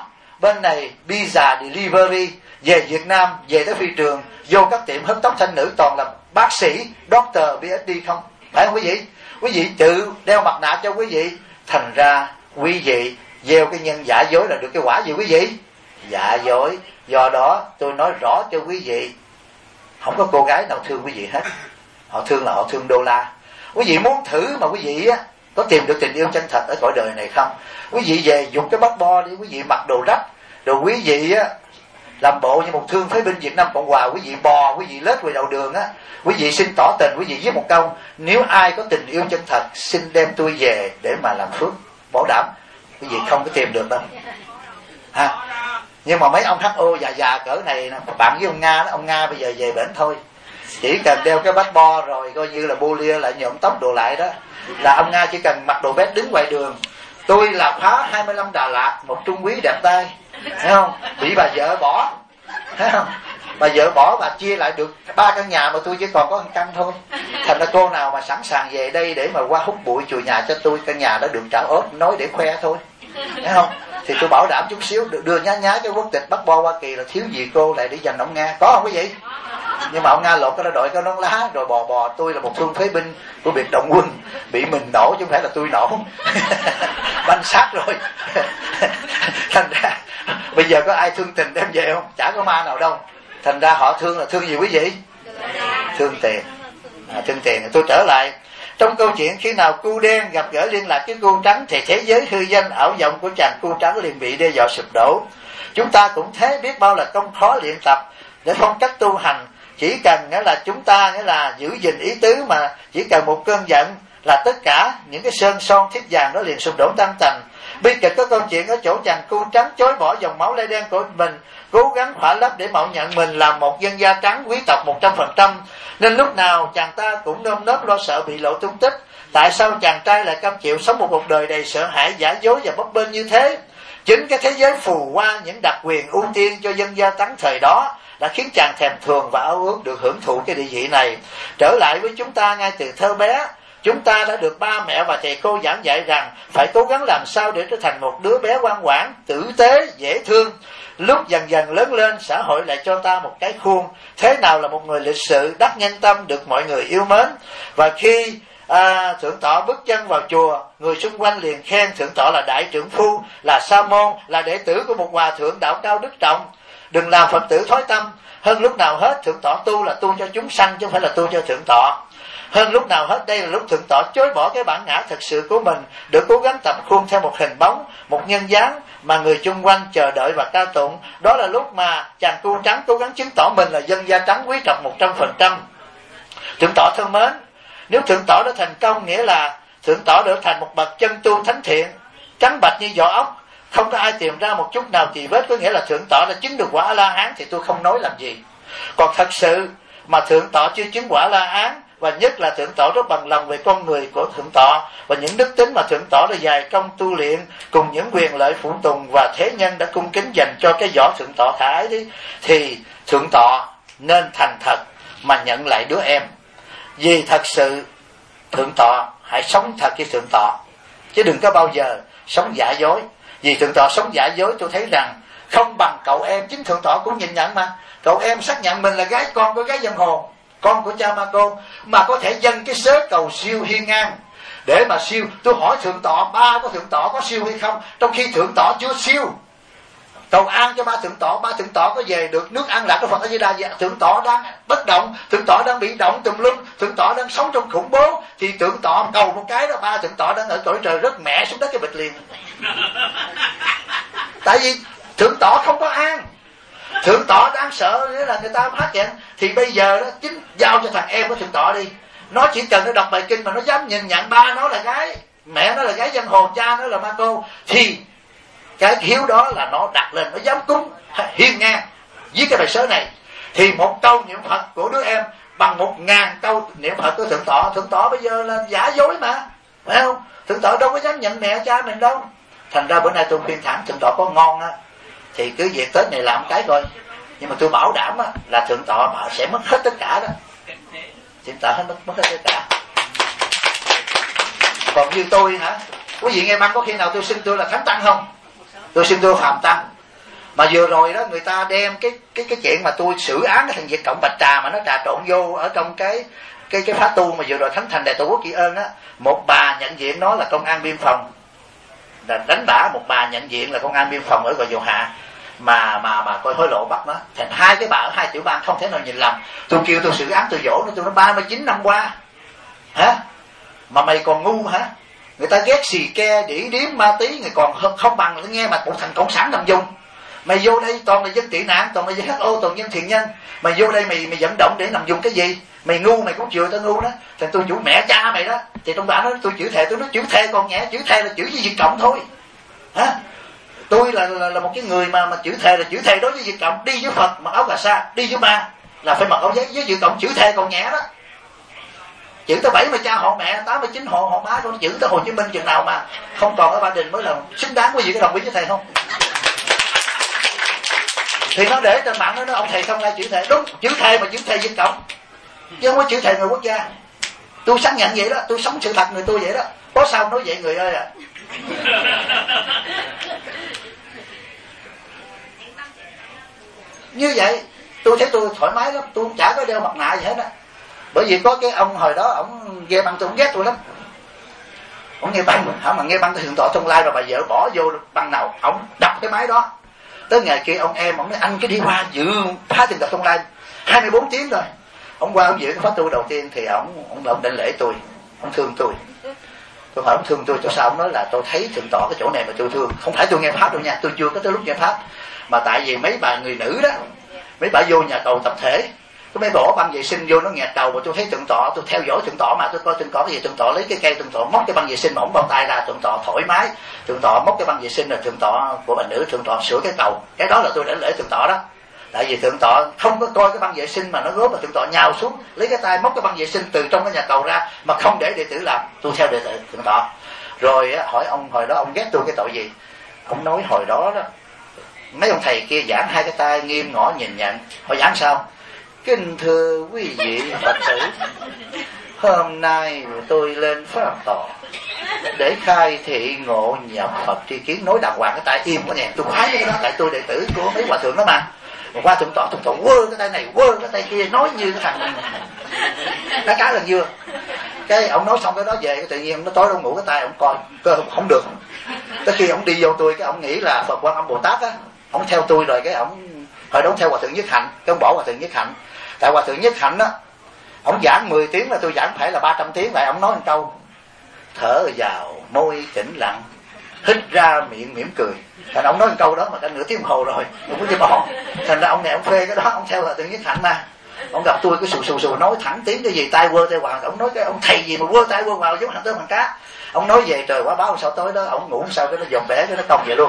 bên này pizza delivery về Việt Nam, về tới phi trường, vô các tiệm hớt tóc thanh nữ toàn là bác sĩ, doctor, PhD không, phải không quý vị? Quý vị tự đeo mặt nạ cho quý vị, thành ra quý vị gieo cái nhân giả dối là được cái quả gì quý vị? Giả dối. Do đó tôi nói rõ cho quý vị, không có cô gái nào thương quý vị hết. Họ thương là họ thương đô la. Quý vị muốn thử mà quý vị á có tìm được tình yêu chân thật ở cõi đời này không? Quý vị về dùng cái bát bo đi, quý vị mặc đồ rách, rồi quý vị á làm bộ như một thương phế binh Việt Nam Cộng Hòa, quý vị bò, quý vị lết ngoài đầu đường á, quý vị xin tỏ tình, quý vị viết một câu: nếu ai có tình yêu chân thật xin đem tôi về để mà làm phước. Bảo đảm quý vị không có tìm được đâu ha. Nhưng mà mấy ông HO già cỡ này, bạn với ông Nga đó, ông Nga bây giờ về bển thôi, chỉ cần đeo cái bát bo rồi coi như là bô lia lại, nhuộm tóc đồ lại đó, là ông Nga chỉ cần mặc đồ vest đứng ngoài đường. Tôi là khóa 25 Đà Lạt, một trung quý đẹp trai, thấy không? Bị bà vợ bỏ, thấy không? Bà vợ bỏ, bà chia lại được 3 căn nhà mà tôi chỉ còn có 1 căn thôi. Thành ra cô nào mà sẵn sàng về đây để mà qua hút bụi chùi nhà cho tôi, căn nhà đã được trả ốp, nói để khoe thôi, thấy không? Thì tôi bảo đảm chút xíu được đưa nhá cái quốc tịch Bắc Bo Hoa Kỳ là thiếu gì cô lại để dành ông Nga, có không quý vị? Nhưng mà ông Nga lột cái đội cái nón lá rồi bò tôi là một thương phế binh của Biệt Động Quân, bị mình nổ chứ không phải là tôi nổ. Banh xác rồi. Thành ra bây giờ có ai thương tình đem về không? Chả có ma nào đâu. Thành ra họ thương là thương gì quý vị? Thương tiền. Thương tiền. Tôi trở lại trong câu chuyện, khi nào cu đen gặp gỡ liên lạc với cu trắng thì thế giới hư danh ảo vọng của chàng cu trắng liền bị đe dọa sụp đổ. Chúng ta cũng thế, biết bao là công khó luyện tập để phong cách tu hành. Chỉ cần nghĩa là chúng ta nghĩa là giữ gìn ý tứ, mà chỉ cần một cơn giận là tất cả những cái sơn son thiết vàng đó liền sụp đổ tan tành. Bi kịch có câu chuyện ở chỗ chàng cu trắng chối bỏ dòng máu lê đen của mình, cố gắng khỏa lấp để mạo nhận mình là một dân da trắng quý tộc 100%, nên lúc nào chàng ta cũng nơm nớp lo sợ bị lộ tung tích. Tại sao chàng trai lại cam chịu sống một cuộc đời đầy sợ hãi, giả dối và bấp bênh như thế? Chính cái thế giới phù hoa những đặc quyền ưu tiên cho dân da trắng thời đó đã khiến chàng thèm thuồng và ao ước được hưởng thụ cái địa vị này. Trở lại với chúng ta, ngay từ thơ bé, chúng ta đã được ba mẹ và thầy cô giảng dạy rằng phải cố gắng làm sao để trở thành một đứa bé ngoan ngoãn, tử tế, dễ thương. Lúc dần dần lớn lên, xã hội lại cho ta một cái khuôn thế nào là một người lịch sự, đắc nhân tâm, được mọi người yêu mến. Và khi Thượng Tọa bước chân vào chùa, người xung quanh liền khen Thượng Tọa là đại trưởng phu, là sa môn, là đệ tử của một hòa thượng đạo cao đức trọng. Đừng làm Phật tử thói tâm. Hơn lúc nào hết, Thượng Tọa tu là tu cho chúng sanh chứ không phải là tu cho Thượng Tọa. Hơn lúc nào hết, đây là lúc Thượng Tọa chối bỏ cái bản ngã thật sự của mình, để cố gắng tập khuôn theo một hình bóng, một nhân dáng mà người chung quanh chờ đợi và ca tụng. Đó là lúc mà chàng cu trắng cố gắng chứng tỏ mình là dân da trắng quý tộc 100%. Thượng Tọa thân mến, nếu Thượng Tọa đã thành công, nghĩa là Thượng Tọa đã thành một bậc chân tu thánh thiện, trắng bạch như vỏ ốc, không có ai tìm ra một chút nào tì vết, có nghĩa là Thượng Tọa đã chứng được quả A-la-hán, thì tôi không nói làm gì. Còn thật sự mà Thượng Tọa chưa chứng quả A-la-hán, và nhất là Thượng Tọa rất bằng lòng về con người của Thượng Tọa và những đức tính mà Thượng Tọa đã dày công tu luyện, cùng những quyền lợi phụ tùng và thế nhân đã cung kính dành cho cái vỏ Thượng Tọa khả ái đấy, thì Thượng Tọa nên thành thật mà nhận lại đứa em. Vì thật sự Thượng Tọa hãy sống thật với Thượng Tọa, chứ đừng có bao giờ sống giả dối. Vì Thượng Tọa sống giả dối, tôi thấy rằng không bằng cậu em. Chính Thượng Tọa cũng nhìn nhận mà, cậu em xác nhận mình là gái con của gái dân hồn, con của cha ma cô, mà có thể dâng cái sớ cầu siêu hiên ngang để mà siêu. Tôi hỏi Thượng Tọa, ba của Thượng Tọa có siêu hay không, trong khi Thượng Tọa chưa siêu. Cầu an cho ba Thượng Tọa có về được nước An Lạc của Phật A Di Đà. Thượng Tọa đang bất động, Thượng Tọa đang bị động tùm lum, Thượng Tọa đang sống trong khủng bố, thì Thượng Tọa cầu một cái đó, ba Thượng Tọa đang ở cõi trời rất mẹ xuống đất cái bịch liền. Tại vì Thượng Tọa không có an, Thượng Tọa đang sợ nghĩa là người ta phát hiện. Thì bây giờ đó chính giao cho thằng em của Thượng Tọa đi, nó chỉ cần nó đọc bài kinh mà nó dám nhìn nhận ba nó là gái, mẹ nó là gái dân hồn, cha nó là ma cô, thì cái hiếu đó là nó đặt lên, nó dám cúng hiên ngang với cái bài sớ này. Thì một câu niệm Phật của đứa em bằng 1000 câu niệm Phật của Thượng Tọa. Thượng Tọa bây giờ là giả dối mà, phải không? Thượng Tọa đâu có dám nhận mẹ cha mình đâu. Thành ra bữa nay tôi khuyên thẳng, Thượng Tọa có ngon á thì cứ việc Tết này làm cái coi, nhưng mà tôi bảo đảm á là Thượng Tọa mà sẽ mất hết tất cả đó. Thượng Tọa mất hết tất cả. Còn như tôi hả, quý vị nghe băng có khi nào tôi xưng tôi là Thánh Tăng không? Tôi xưng tôi Phạm Tăng. Mà vừa rồi đó người ta đem cái chuyện mà tôi xử án cái thằng Việt Cộng Bạch Trà mà nó trà trộn vô ở trong cái khóa tu mà vừa rồi Thánh Thành Đại Tổ Quốc Tri Ân á, một bà nhận diện nó là công an biên phòng, là đánh bả một bà nhận diện là công an biên phòng ở Gò Dầu Hạ mà coi hối lộ bắt nó. Thành hai cái bà ở 2 tiểu bang không thể nào nhìn lầm. Tôi kêu tôi xử án tôi dỗ nó, tôi nói 39 năm qua hả mà mày còn ngu hả? Người ta ghét xì ke đỉ điếm ma tí, người còn không bằng nó nghe mà một thằng cộng sản nằm dùng. Mày vô đây toàn là dân tị nạn, toàn là dân HO, toàn dân thiện nhân. Mày vô đây mày dẫn động để nằm dùng cái gì? Mày ngu mày cũng chịu tao ngu đó. Thành tôi chủ mẹ cha mày đó. Thì trong bà nói tôi chữ thề, tôi nói chữ thề còn nhẹ, chữ thề là chữ với Việt Cộng thôi. Hả? Tôi là một cái người mà chữ thề là chữ thề đối với Việt Cộng, đi với Phật mặc áo cà sa, đi với ba là phải mặc áo giấy, với Việt Cộng chữ thề còn nhẹ đó. Chữ tới 70 cha họ mẹ, 89 họ má, con chữ tới Hồ Chí Minh chừng nào mà không còn ở Ba Đình mới là xứng đáng với gì cái đồng ý với thầy không? Thì nó để trên mạng nó nói ông thầy không ai chữ thề. Đúng, chữ thề mà chữ thề Việt Cộng, chứ không có chữ thề người quốc gia. Tôi xác nhận vậy đó, tôi sống sự thật người tôi vậy đó. Có sao nói vậy người ơi à. Như vậy tôi thấy tôi thoải mái lắm, tôi chả có đeo mặt nạ gì hết á. Bởi vì có cái ông hồi đó ổng nghe băng tôi, ổng ghét tôi lắm. Ổng nghe băng hả, mà nghe băng tôi Thượng Tọa Thông Lai, rồi bà vợ bỏ vô băng nào ổng đập cái máy đó. Tới ngày kia ông em ổng nói anh cái đi qua dự phá Thượng Tọa Thông Lai 24 tiếng rồi. Ông qua ông dự cái khóa tu đầu tiên thì ổng định lễ tôi, ổng thương tôi. Tôi hỏi ông thương tôi cho sao? Ông nói là tôi thấy Thượng Tọa cái chỗ này mà tôi thương. Không phải tôi nghe pháp đâu nha, tôi chưa có tới lúc nghe pháp, mà tại vì mấy bà người nữ đó, mấy bà vô nhà cầu tập thể, cái mấy bỏ băng vệ sinh vô nó nghẹt đầu, mà tôi thấy Thượng Tọa, tôi theo dõi Thượng Tọa mà tôi coi Thượng Tọa cái gì. Thượng Tọa lấy cái cây, Thượng Tọa móc cái băng vệ sinh mà ổng bao tay ra, Thượng Tọa thoải mái, Thượng Tọa móc cái băng vệ sinh là Thượng Tọa của bà nữ, Thượng Tọa sửa cái cầu. Cái đó là tôi để lễ Thượng Tọa đó. Tại vì Thượng Tọa không có coi cái băng vệ sinh mà nó gốm, mà Thượng Tọa nhào xuống lấy cái tay móc cái băng vệ sinh từ trong cái nhà cầu ra, mà không để đệ tử làm. Tôi theo đệ tử Thượng Tọa. Rồi hỏi ông hồi đó ông ghét tôi cái tội gì? Ông nói hồi đó đó mấy ông thầy kia giảng hai cái tay nghiêm ngõ nhìn nhận. Họ giảng sao? Kính thưa quý vị Phật tử, hôm nay tôi lên pháp tọa để khai thị ngộ nhập Phật tri kiến. Nói đàng hoàng, cái tay im quá nhẹ. Tôi khoái cái đó, tại tôi đệ tử của mấy hòa thượng đó mà. Qua Thượng Tọa quơ cái tay này quơ cái tay kia, nói như cái thằng cá lần dưa. Cái ông nói xong cái đó về, cái tự nhiên nó tối đâu ngủ, cái tay ông coi cơ không được. Tới khi ông đi vô tôi, cái ông nghĩ là Phật Quan Âm Bồ Tát á, ông theo tôi rồi, cái ông hồi đó ông theo hòa thượng Nhất Hạnh, cái ông bỏ hòa thượng Nhất Hạnh. Tại hòa thượng Nhất Hạnh á, ông giảng 10 tiếng là tôi giảng phải là 300 tiếng. Lại ông nói một câu: thở vào môi tĩnh lặng, hít ra miệng mỉm cười. Thành ông nói một câu đó mà cả nửa tiếng đồng hồ rồi, không có gì bỏ. Thành ra ông này ông phê cái đó, ông theo hòa thượng Nhất Hạnh mà. Ông gặp tôi cái sù nói thẳng tiếng cái gì tay quơ tay hoàng. Ông nói cái ông thầy gì mà quơ tay quơ vào giống thằng tôm thằng cá. Ông nói về trời quá báo sao tối đó ông ngủ sao cái nó dòm bẻ cái nó cong vậy luôn.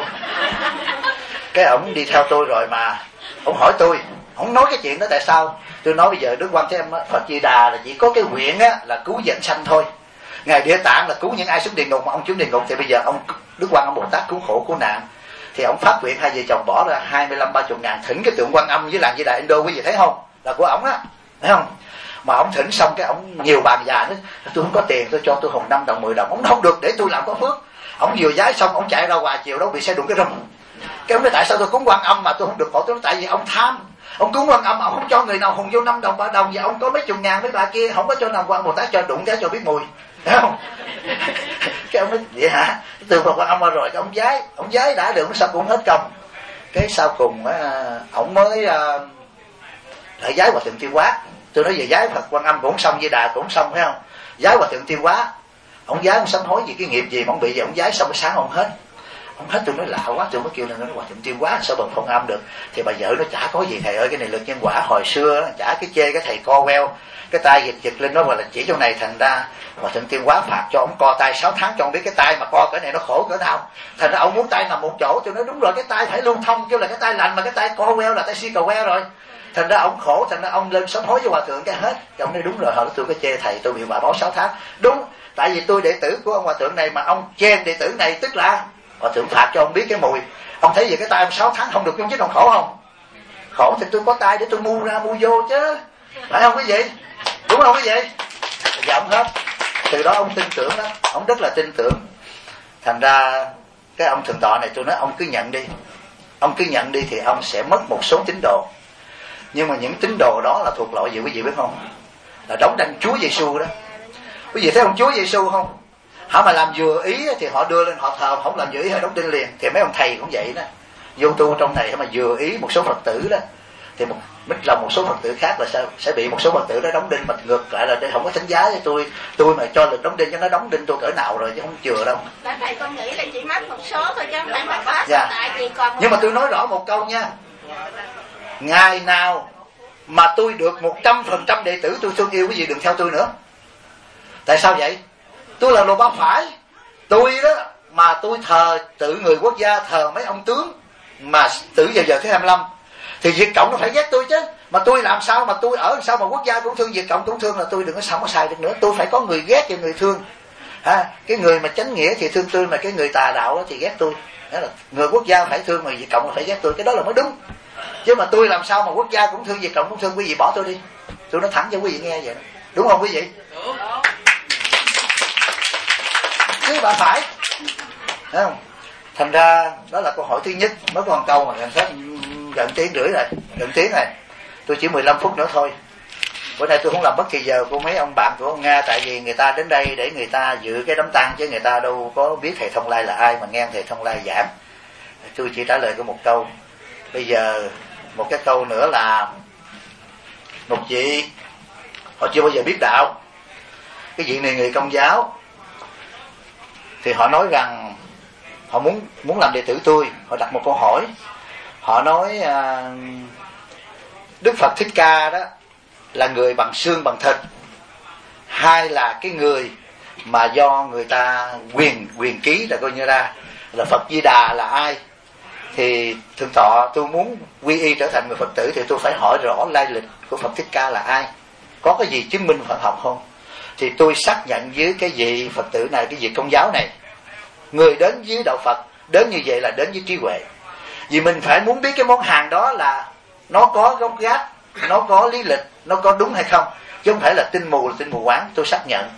Cái ông đi theo tôi rồi mà ông hỏi tôi, ông nói cái chuyện đó tại sao? Tôi nói bây giờ Đức Quan Thế Âm Phật Di Đà là chỉ có cái nguyện á là cứu vãng sanh thôi. Ngài Địa Tạng là cứu những ai xuống địa ngục, mà ông xuống địa ngục thì bây giờ ông Đức Quan Âm Bồ Tát cứu khổ cứu nạn. Thì ông phát nguyện hai vợ chồng bỏ ra 25-30 ngàn thỉnh cái tượng Quan Âm với làng Di Đà Indo, quý vị thấy không? Là của ổng á, thấy không? Mà ông thỉnh xong cái ông nhiều bàn già nữa, tôi không có tiền, tôi cho tôi hùng 5 đồng 10 đồng. Ông không được, để tôi làm có phước. Ông vừa giái xong ông chạy ra ngoài chiều đó bị xe đụng cái rung. Cái ông nói tại sao tôi cúng Quan Âm mà tôi không được khổ? Tôi nói tại vì ông tham. Ông cúng Quan Âm ông không cho người nào hùng vô 5 đồng 3 đồng, và ông có mấy chục ngàn mấy bà kia không có cho nào Quan Bồ Tát cho đụng cái cho biết mùi, thấy không? Cái ông nói vậy hả? Từ Phật Quan Âm mà rồi cái ông giái đã được sao cũng hết công. Cái sau cùng ông mới lại giái hòa thượng Tiêu Hóa. Tôi nói về giái Phật Quan Âm cũng xong, Di Đà cũng xong, phải không? Giái hòa thượng Tiêu Hóa, ông giái ông sám hối vì cái nghiệp gì mà ông bị vậy, ông giái xong cái sáng ông hết. Ông hết, tôi nói lạ quá, tôi mới kêu là nó hòa thượng Tiêu Hóa sao bằng Phong Âm được. Thì bà vợ nó chả có gì thầy ơi, cái này lực nhân quả hồi xưa chả cái chê cái thầy co queo cái tay giật lên nó, gọi là chỉ trong này. Thành ra hòa thượng Tiêu Hóa phạt cho ông co tay 6 tháng cho ông biết cái tay mà co cỡ này nó khổ cỡ nào. Thành ra ông muốn tay nằm một chỗ. Tôi nói đúng rồi, cái tay phải lưu thông, kêu là cái tay lành, mà cái tay co queo là tay si cầu queo rồi. Thành ra ông khổ, thành ra ông lên sám hối với hòa thượng cái hết. Thì ông nói đúng rồi, hồi đó tôi có chê thầy, tôi bị bà báo 6 tháng. Đúng, tại vì tôi đệ tử của ông hòa thượng này mà ông chen đệ tử này, tức là hòa thượng phạt cho ông biết cái mùi. Ông thấy về cái tay ông 6 tháng không được chung chứ ông khổ không? Khổ thì tôi có tay để tôi mua ra mua vô chứ, phải không cái gì? Đúng không cái gì? Giờ ông hết. Từ đó ông tin tưởng lắm, ông rất là tin tưởng. Thành ra cái ông Thượng Tọa này tôi nói ông cứ nhận đi. ông cứ nhận đi thì ông sẽ mất một số tín đồ. Nhưng mà những tín đồ đó là thuộc loại gì quý vị biết không? Là đóng đinh Chúa Giêsu đó. Quý vị thấy ông Chúa Giêsu không? Họ mà làm vừa ý thì họ đưa lên họ thờ, không làm vừa ý họ đóng đinh liền. Thì mấy ông thầy cũng vậy đó. Vô tu trong này mà vừa ý một số Phật tử đó thì mít lòng một số Phật tử khác là sao? Sẽ bị một số Phật tử đó đóng đinh, mà ngược lại là đây không có thánh giá với tôi mà cho lực đóng đinh cho nó đóng đinh tôi cỡ nào rồi chứ không chừa đâu. Thầy con nghĩ là chỉ mất một số thôi chứ không phải mất hết. Dạ. Tại vì còn nhưng mà tôi nói rõ một câu nha, ngày nào mà tôi được 100% đệ tử tôi thương yêu, cái gì đừng theo tôi nữa. Tại sao vậy? Tôi là Lô Ba Phải. Tôi đó mà tôi thờ tự người quốc gia, thờ mấy ông tướng mà tử vào giờ thứ 25 thì Việt Cộng nó phải ghét tôi chứ. Mà tôi làm sao mà tôi ở sao mà quốc gia cũng thương, Việt Cộng cũng thương, là tôi đừng có sao có sai được nữa. Tôi phải có người ghét và người thương. Cái người mà chánh nghĩa thì thương tôi, mà cái người tà đạo đó thì ghét tôi. Đó là người quốc gia phải thương, người Việt Cộng là phải ghét tôi. Cái đó là mới đúng. Chứ mà tôi làm sao mà quốc gia cũng thương, Việt Cộng cũng thương, quý vị bỏ tôi đi. Tôi nói thẳng cho quý vị nghe vậy đó. Đúng không quý vị? Đúng. Chứ bà phải. Thấy không? Thành ra đó là câu hỏi thứ nhất. Mới còn câu mà gần tiếng rưỡi rồi, gần tiếng này. Tôi chỉ 15 phút nữa thôi. Bữa nay tôi không làm bất kỳ giờ của mấy ông bạn của ông Nga, tại vì người ta đến đây để người ta dự cái đám tang chứ người ta đâu có biết thầy Thông Lai là ai mà nghe thầy Thông Lai giảng. Tôi chỉ trả lời có một câu. Bây giờ một cái câu nữa là một vị họ chưa bao giờ biết đạo. Cái vị này người Công giáo thì họ nói rằng họ muốn làm đệ tử tôi. Họ đặt một câu hỏi. Họ nói Đức Phật Thích Ca đó là người bằng xương bằng thịt, hay là cái người mà do người ta quyền ký, là coi như ra là Phật Di Đà là ai? Thì thượng tọa, tôi muốn quy y trở thành người Phật tử thì tôi phải hỏi rõ lai lịch của Phật Thích Ca là ai, có cái gì chứng minh Phật học không? Thì tôi xác nhận với cái vị Phật tử này, cái vị Công giáo này, người đến với đạo Phật đến như vậy là đến với trí huệ. Vì mình phải muốn biết cái món hàng đó là nó có gốc gác, nó có lý lịch, nó có đúng hay không, chứ không phải là tin mù quáng. Tôi xác nhận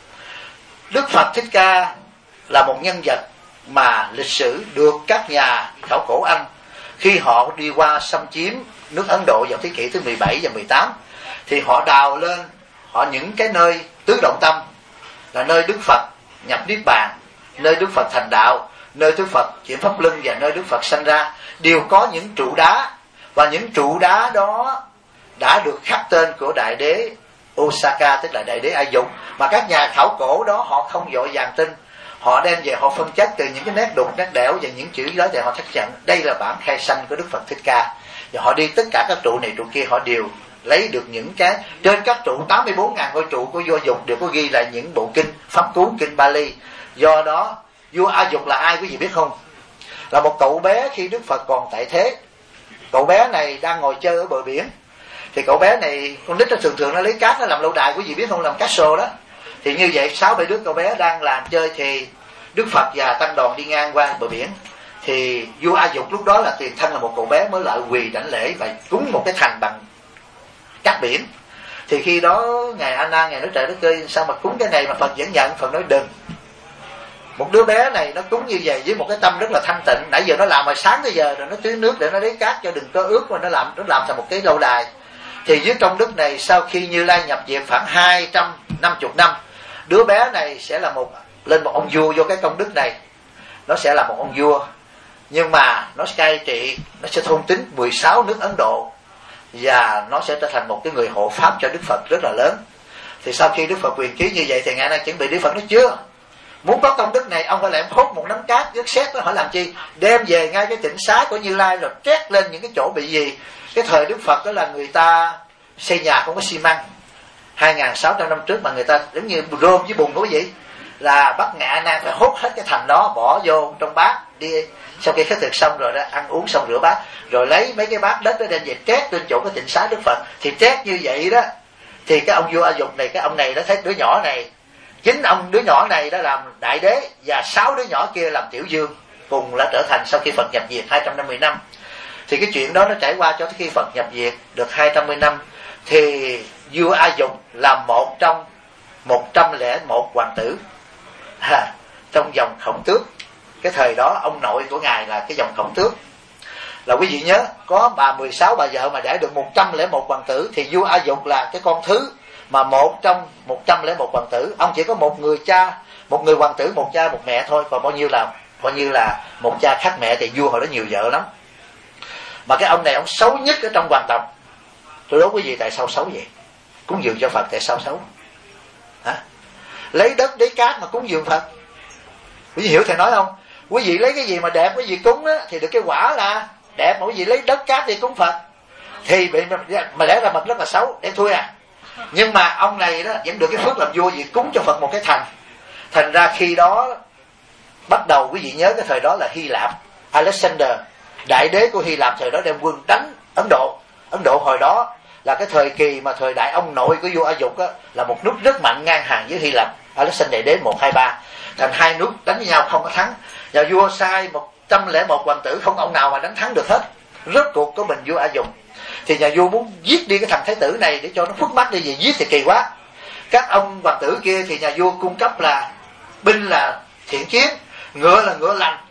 Đức Phật Thích Ca là một nhân vật mà lịch sử được các nhà khảo cổ Anh khi họ đi qua xâm chiếm nước Ấn Độ vào thế kỷ thứ 17 và 18 thì họ đào lên họ những cái nơi tứ động tâm, là nơi Đức Phật nhập niết bàn, nơi Đức Phật thành đạo, nơi Đức Phật chuyển pháp luân và nơi Đức Phật sanh ra, đều có những trụ đá, và những trụ đá đó đã được khắc tên của đại đế Osaka, tức là đại đế A Dục, mà các nhà khảo cổ đó họ không vội vàng tin. Họ đem về họ phân chất từ những cái nét đục, nét đẽo và những chữ đó để họ xác nhận đây là bản khai sanh của Đức Phật Thích Ca. Và họ đi tất cả các trụ này trụ kia, họ đều lấy được những cái trên các trụ 84.000 ngôi trụ của vua Dục đều có ghi lại những bộ kinh pháp cú, kinh Bali. Do đó vua A Dục là ai quý vị biết không? Là một cậu bé khi Đức Phật còn tại thế. Cậu bé này đang ngồi chơi ở bờ biển. Thì cậu bé này, con nít nó thường nó lấy cát nó làm lâu đài, quý vị biết không, làm castle đó. Thì như vậy 6-7 đứa cậu bé đang làm chơi thì Đức Phật và tăng đoàn đi ngang qua bờ biển. Thì vua A Dục lúc đó là tiền thân là một cậu bé mới lại quỳ đảnh lễ và cúng một cái thành bằng cát biển. Thì khi đó ngài A Nan, ngài nói trời đất ơi, sao mà cúng cái này mà Phật vẫn nhận? Phật nói đừng. Một đứa bé này nó cúng như vậy với một cái tâm rất là thanh tịnh, nãy giờ nó làm hồi sáng tới giờ rồi, nó tưới nước để nó lấy cát cho đừng có ướt, mà nó làm thành một cái lâu đài. Thì dưới công đức này, sau khi Như Lai nhập diệt khoảng 250 năm, đứa bé này sẽ là lên một ông vua vô cái công đức này. Nó sẽ là một ông vua, nhưng mà nó sẽ cai trị, nó sẽ thôn tính 16 nước Ấn Độ, và nó sẽ trở thành một cái người hộ pháp cho Đức Phật rất là lớn. Thì sau khi Đức Phật quyền ký như vậy thì ngài đang chuẩn bị. Đức Phật nói chưa, muốn có công đức này ông phải làm hốt một nắm cát rất sét đó, hỏi làm chi? Đem về ngay cái tịnh xá của Như Lai rồi trét lên những cái chỗ bị gì. Cái thời Đức Phật đó là người ta xây nhà không có xi măng, 2.600 năm trước mà người ta giống như rôm với bùn, quý vị, là bắt ngài A Nan phải hốt hết cái thành đó bỏ vô trong bát đi. Sau khi khất thực xong rồi đó, ăn uống xong rửa bát, rồi lấy mấy cái bát đất đó đem về trét lên chỗ cái tịnh xá Đức Phật. Thì trét như vậy đó thì cái ông vua A Dục này, cái ông này nó thấy đứa nhỏ này, chính đứa nhỏ này đã làm đại đế, và 6 đứa nhỏ kia làm tiểu dương, cùng là trở thành sau khi Phật nhập diệt 250 năm. Thì cái chuyện đó nó trải qua cho tới khi Phật nhập diệt được 250 năm thì vua A Dục là một trong 101 hoàng tử trong dòng Khổng Tước. Cái thời đó ông nội của ngài là cái dòng Khổng Tước. là quý vị nhớ, có bà 16 bà vợ mà đẻ được 101 hoàng tử, thì vua A Dục là cái con thứ mà một trong 101 hoàng tử. Ông chỉ có một người cha, một người hoàng tử, một cha một mẹ thôi, còn bao nhiêu là một cha khác mẹ. Thì vua hồi đó nhiều vợ lắm, mà cái ông này ông xấu nhất ở trong hoàng tộc. Tôi đố quý vị tại sao xấu vậy? Cúng dường cho Phật tại sao xấu? Hả? Lấy đất lấy cát mà cúng dường Phật, quý vị hiểu thầy nói không? Quý vị lấy cái gì mà đẹp quý vị cúng á, thì được cái quả là đẹp, mà quý vị lấy đất cát thì cúng Phật thì bị mà lẽ ra mặt rất là xấu, để thôi à. Nhưng mà ông này đó vẫn được cái phước làm vua, vì cúng cho Phật một cái thành. Thành ra khi đó bắt đầu, quý vị nhớ cái thời đó là Hy Lạp, Alexander đại đế của Hy Lạp thời đó đem quân đánh Ấn Độ. Ấn Độ hồi đó là cái thời kỳ mà thời đại ông nội của vua A Dục á, là một nước rất mạnh ngang hàng với Hy Lạp, Alexander đại đế 123. Thành hai nước đánh với nhau không có thắng. Nhà vua sai 101 hoàng tử, không ông nào mà đánh thắng được hết. Rốt cuộc có mình vua A Dục. Thì nhà vua muốn giết đi cái thằng thái tử này để cho nó phút mắt đi, vì giết thì kỳ quá. Các ông hoàng tử kia thì nhà vua cung cấp là binh là thiện chiến, ngựa là ngựa lành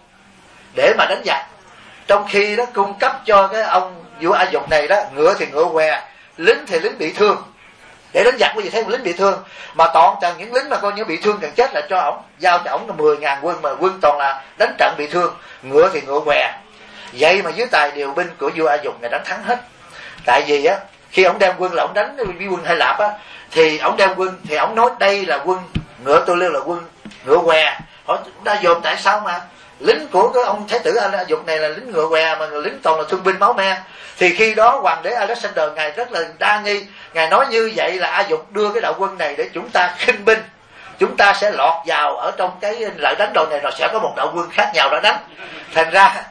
để mà đánh giặc. Trong khi đó cung cấp cho cái ông vua A Dục này đó, ngựa thì ngựa què, lính thì lính bị thương để đánh giặc. Quý vị thấy một lính bị thương mà toàn những lính mà coi như bị thương gần chết là cho ổng, giao cho ổng là 10.000 quân, mà quân toàn là đánh trận bị thương, ngựa thì ngựa què. Vậy mà dưới tài điều binh của vua A Dục này đánh thắng hết. Tại vì á, khi ổng đem quân là ổng đánh với quân Hy Lạp á, thì ổng đem quân thì ổng nói đây là quân ngựa tôi lêu là quân ngựa què. Họ đã dồn tại sao mà lính của cái ông thái tử A Dục này là lính ngựa què, mà lính toàn là thương binh máu me. Thì khi đó hoàng đế Alexander ngài rất là đa nghi, ngài nói như vậy là A Dục đưa cái đạo quân này để chúng ta khinh binh, chúng ta sẽ lọt vào ở trong cái lợi đánh đồi này, rồi sẽ có một đạo quân khác nhau đó đánh. Thành ra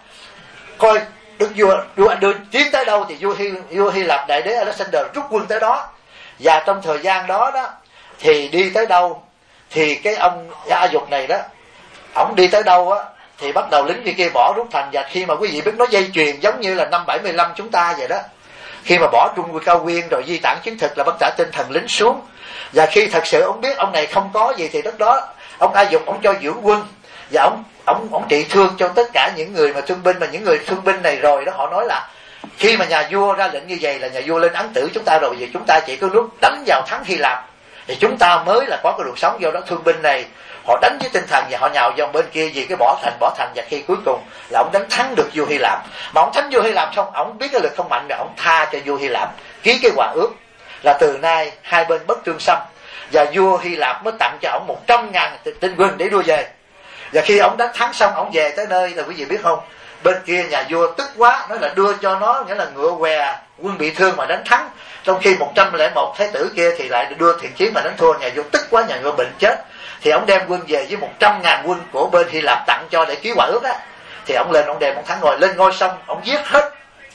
coi đức vua đưa tiến tới đâu thì vua Hy Lạp đại đế Alexander rút quân tới đó. Và trong thời gian đó đó thì đi tới đâu thì cái ông A Dục này đó, ổng đi tới đâu á thì bắt đầu lính kia bỏ rút thành. Và khi mà quý vị biết nó dây chuyền giống như là năm 75 chúng ta vậy đó, khi mà bỏ Trung Cao Nguyên rồi di tản chiến thực là bắt trả tinh thần lính xuống. Và khi thật sự ông biết ông này không có gì thì lúc đó ông A Dục ông cho dưỡng quân, và ông trị thương cho tất cả những người mà thương binh. Mà những người thương binh này rồi đó, họ nói là khi mà nhà vua ra lệnh như vậy là nhà vua lên án tử chúng ta rồi, vì chúng ta chỉ có lúc đánh vào thắng Hy Lạp thì chúng ta mới là có cái đường sống. Do đó thương binh này họ đánh với tinh thần và họ nhào vào bên kia vì cái bỏ thành. Và khi cuối cùng là ông đánh thắng được vua Hy Lạp. Mà ông thắng vua Hy Lạp xong, ông biết cái lực không mạnh rồi, ông tha cho vua Hy Lạp, ký cái hòa ước là từ nay hai bên bất tương xâm. Và vua Hy Lạp mới tặng cho ông 100.000 tinh quân để đưa về. Và khi ông đánh thắng xong, ông về tới nơi là quý vị biết không, bên kia nhà vua tức quá, nói là đưa cho nó, nghĩa là ngựa què, quân bị thương mà đánh thắng. Trong khi 101 thái tử kia thì lại đưa thiện chiến mà đánh thua. Nhà vua tức quá, nhà vua bệnh chết. Thì ông đem quân về với 100.000 quân của bên Hy Lạp tặng cho để ký hòa ước á. Thì ông lên, ông đem ông thắng ngồi lên ngôi xong, ông giết hết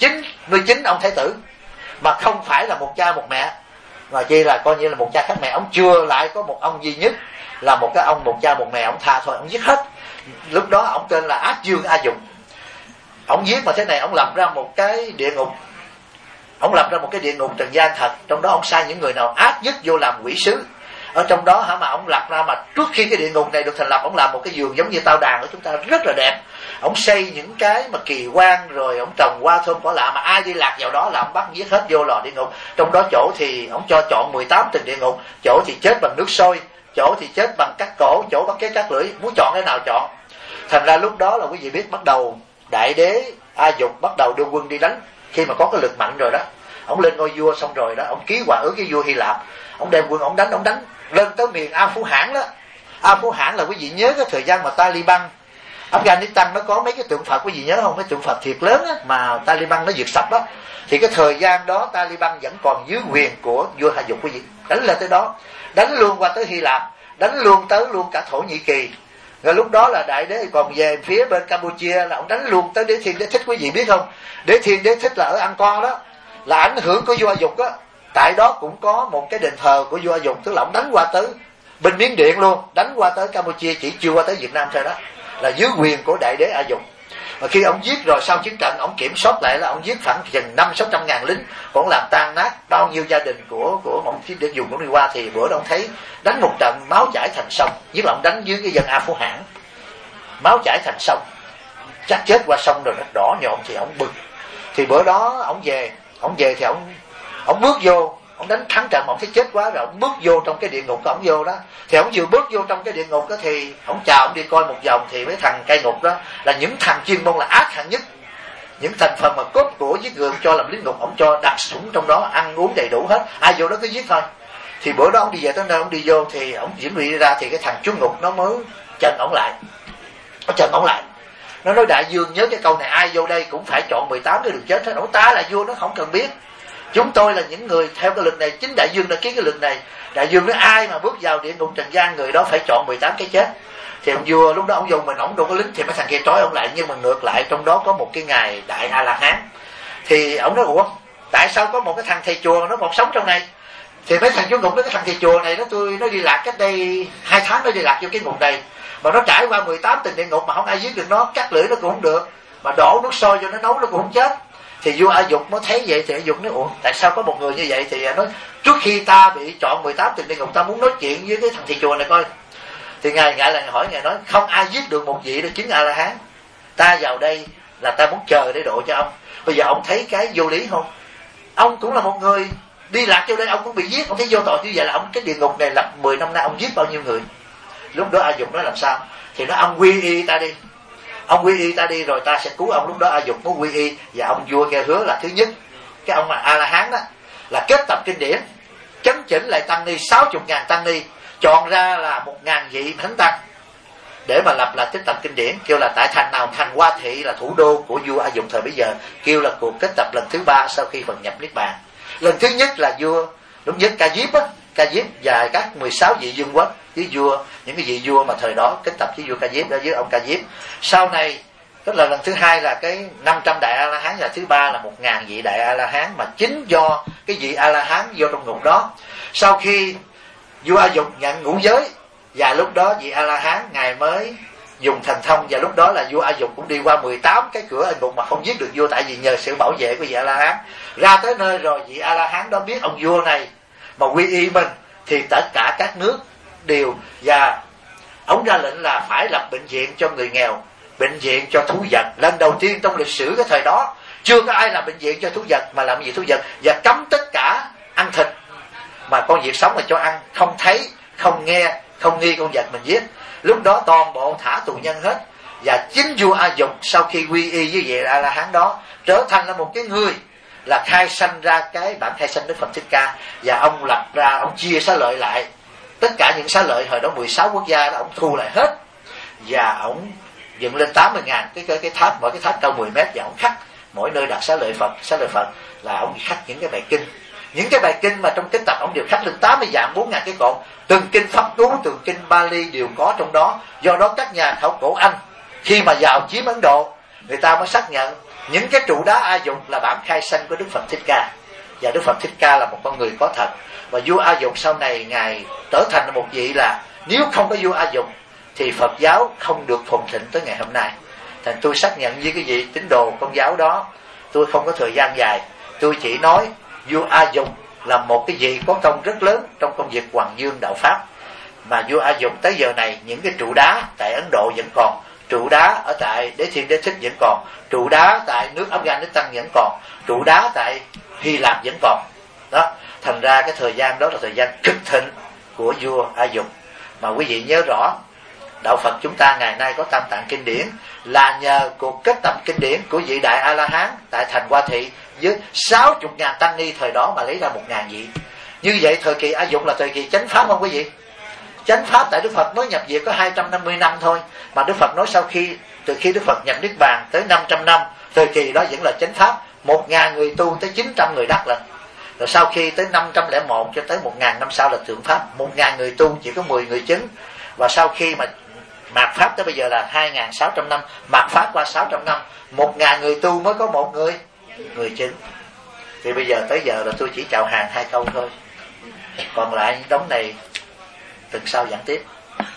99 ông thái tử, mà không phải là một cha một mẹ, mà chỉ là coi như là một cha khác mẹ. Ông chưa lại có một ông duy nhất là một cái ông một cha một mẹ, ông tha thôi, ông giết hết. Lúc đó ông tên là Ác Dương A Dục. Ông giết mà thế này, ông lập ra một cái địa ngục, ông lập ra một cái địa ngục trần gian thật. Trong đó ông sai những người nào ác nhất vô làm quỷ sứ ở trong đó hả. Mà ông lập ra, mà trước khi cái địa ngục này được thành lập, ông làm một cái vườn giống như tao đàn của chúng ta rất là đẹp. Ông xây những cái mà kỳ quan, rồi ông trồng hoa thơm cỏ lạ, mà ai đi lạc vào đó là ông bắt giết hết vô lò địa ngục. Trong đó chỗ thì ông cho chọn 18 tầng địa ngục, chỗ thì chết bằng nước sôi, chỗ thì chết bằng cắt cổ, chỗ bắt cái cắt lưỡi, muốn chọn cái nào chọn. Thành ra lúc đó là quý vị biết, bắt đầu đại đế A Dục bắt đầu đưa quân đi đánh. Khi mà có cái lực mạnh rồi đó, ông lên ngôi vua xong rồi đó, ông ký hòa ước với vua Hy Lạp, ông đem quân ông đánh lên tới miền A Phú Hãn đó. A Phú Hãn là quý vị nhớ cái thời gian mà Taliban Afghanistan nó có mấy cái tượng Phật, quý vị nhớ không? Mấy tượng Phật thiệt lớn á, mà Taliban nó diệt sạch đó. Thì cái thời gian đó Taliban vẫn còn dưới quyền của vua A Dục, quý vị đánh lên tới đó, đánh luôn qua tới Hy Lạp, đánh luôn tới luôn cả Thổ Nhĩ Kỳ. Rồi lúc đó là đại đế còn về phía bên Campuchia là ông đánh luôn tới Đế Thiên Đế Thích, quý vị biết không? Đế Thiên Đế Thích là ở Angkor đó, là ảnh hưởng của vua A Dục á. Tại đó cũng có một cái đền thờ của vua A Dục, tức là ông đánh qua tới bên Miến Điện luôn, đánh qua tới Campuchia, chỉ chưa qua tới Việt Nam thôi đó, là dưới quyền của đại đế A Dục. Và khi ông giết rồi, sau chiến trận ông kiểm soát lại là ông giết khoảng chừng 500-600 ngàn lính, còn làm tan nát bao nhiêu gia đình của ông để dùng của đi qua. Thì bữa đó ông thấy đánh một trận máu chảy thành sông, nhất là ông đánh dưới cái dân A Phú Hãn, máu chảy thành sông, chắc chết qua sông rồi, nó đỏ nhộm. Thì ông bực, Thì bữa đó ổng về thì ổng bước vô, ổng đánh thắng trận, ổng thấy chết quá rồi, ổng bước vô trong cái địa ngục của ổng vô đó. Thì ổng vừa bước vô trong cái địa ngục đó thì ổng chào, ổng đi coi một vòng thì mấy thằng cai ngục đó là những thằng chuyên môn là ác hạng nhất, những thành phần mà cốt của giết người cho làm lính ngục, ổng cho đặt súng trong đó, ăn uống đầy đủ hết, ai vô đó cứ giết thôi. Thì bữa đó ổng đi về tới nơi, ổng đi vô thì ổng chuyển bị ra thì cái thằng chú ngục nó mới chặn ổng lại, nó nói đại vương nhớ cái câu này, ai vô đây cũng phải chọn 18 để được chết hết. Ổng ta là vua, nó không cần biết, chúng tôi là những người theo cái luật này, chính đại vương đã ký cái luật này. Đại vương nói ai mà bước vào địa ngục trần gian người đó phải chọn 18 cái chết. Thì ông vua lúc đó ông dùng mình, ổng đâu có lính, thì mấy thằng kia trói ông lại. Nhưng mà ngược lại trong đó có một cái ngài Đại A La Hán. Thì ông nói ủa tại sao có một cái thằng thầy chùa nó còn sống trong này? Thì mấy thằng chú ngục nói cái thằng thầy chùa này nó đi lạc cách đây 2 tháng, nó đi lạc vô cái ngục này, mà nó trải qua 18 tầng địa ngục mà không ai giết được nó, cắt lưỡi nó cũng không được, mà đổ nước sôi cho nó nấu nó cũng không chết. Thì vua A Dục mới thấy vậy thì A Dục nói ủa tại sao có một người như vậy? Thì nói trước khi ta bị chọn 18 tầng địa ngục ta muốn nói chuyện với cái thằng thầy chùa này coi. Thì ngài ngại là hỏi, ngài nói không ai giết được một vị đó chính A La Hán, ta vào đây là ta muốn chờ để độ cho ông. Bây giờ ông thấy cái vô lý không? Ông cũng là một người đi lạc vô đây, ông cũng bị giết, ông thấy vô tội như vậy là ông cái địa ngục này là 10 năm nay ông giết bao nhiêu người. Lúc đó A Dục nói làm sao? Thì nói ông quy y ta đi, ông quy y ta đi rồi ta sẽ cứu ông. Lúc đó A Dục muốn quy y và ông vua kia hứa là thứ nhất cái ông mà A La Hán đó là kết tập kinh điển, chấn chỉnh lại tăng ni 60.000 tăng ni, chọn ra là 1.000 vị thánh tăng để mà lập lại kết tập kinh điển. Kêu là tại thành nào, thành Hoa Thị là thủ đô của vua A Dục thời bấy giờ, kêu là cuộc kết tập lần thứ 3 sau khi phần nhập niết bàn. Lần thứ nhất là vua đúng nhất Ca Diếp á, Ca Diếp và các 16 vị vương quốc với vua, những cái vị vua mà thời đó kết tập với vua Ca Diếp đó, với ông Ca Diếp. Sau này tức là lần thứ 2 là cái 500 đại A La Hán, và thứ 3 là 1.000 vị đại A La Hán, mà chính do cái vị A La Hán vô trong ngục đó. Sau khi vua A Dục nhận ngũ giới, và lúc đó vị A La Hán ngài mới dùng thần thông, và lúc đó là vua A Dục cũng đi qua 18 cái cửa ân ngục mà không giết được vua, tại vì nhờ sự bảo vệ của vị A La Hán. Ra tới nơi rồi vị A La Hán đó biết ông vua này mà quy y mình thì tất cả các nước đều, và ông ra lệnh là phải lập bệnh viện cho người nghèo, bệnh viện cho thú vật. Lần đầu tiên trong lịch sử cái thời đó chưa có ai làm bệnh viện cho thú vật, mà làm gì thú vật, và cấm tất cả ăn thịt, mà con vật sống là cho ăn, không thấy, không nghe, không nghi con vật mình giết. Lúc đó toàn bộ thả tù nhân hết, và chính vua A Dục sau khi quy y với vị A La Hán đó trở thành là một cái người là khai sanh ra cái bản khai sanh Đức Phật Thích Ca, và ông lập ra, ông chia xá lợi lại tất cả những xá lợi hồi đó 16 quốc gia đó, ông thu lại hết, và ông dựng lên 80.000 cái tháp, mỗi cái tháp cao 10 mét, và ông khắc mỗi nơi đặt xá lợi Phật là ông khắc những cái bài kinh. Những cái bài kinh mà trong kinh tập ông đều khắc lên 80 dạng 4.000 cái cột, từng kinh pháp cú, từng kinh Bali đều có trong đó. Do đó các nhà khảo cổ Anh khi mà vào chiếm Ấn Độ, người ta mới xác nhận những cái trụ đá A Dục là bản khai sanh của Đức Phật Thích Ca, và Đức Phật Thích Ca là một con người có thật. Và vua A Dục sau này ngài trở thành một vị là nếu không có vua A Dục thì Phật giáo không được phồn thịnh tới ngày hôm nay. Thành tôi xác nhận với cái vị tín đồ Công giáo đó, tôi không có thời gian dài, tôi chỉ nói vua A Dục là một cái vị có công rất lớn trong công việc Hoàng Dương đạo Pháp. Mà vua A Dục tới giờ này những cái trụ đá tại Ấn Độ vẫn còn, trụ đá ở tại Đế Thiên Đế Thích vẫn còn, trụ đá tại nước Afghanistan vẫn còn, trụ đá tại Hy Lạp vẫn còn đó. Thành ra cái thời gian đó là thời gian cực thịnh của vua A Dục. Mà quý vị nhớ rõ, đạo Phật chúng ta ngày nay có Tam Tạng kinh điển là nhờ cuộc kết tập kinh điển của vị đại A La Hán tại thành Hoa Thị với 60.000 tăng ni thời đó mà lấy ra 1.000 vị. Như vậy thời kỳ A Dục là thời kỳ chánh pháp không quý vị? Chánh pháp tại Đức Phật mới nhập viện có 250 năm thôi, mà Đức Phật nói từ khi Đức Phật nhập niết bàn tới 500 năm, thời kỳ đó vẫn là chánh pháp. 1.000 người tu tới 900 người đắc lần. Rồi sau khi tới 501 cho tới 1.000 năm sau là thượng pháp, 1.000 người tu chỉ có 10 người chứng. Và sau khi mà mạt pháp tới bây giờ là 2.600 năm, mạt pháp qua 600 năm, 1.000 người tu mới có một người chứng. Thì bây giờ tới giờ là tôi chỉ chào hàng 2 câu thôi, còn lại những đống này tuần sau giảng tiếp.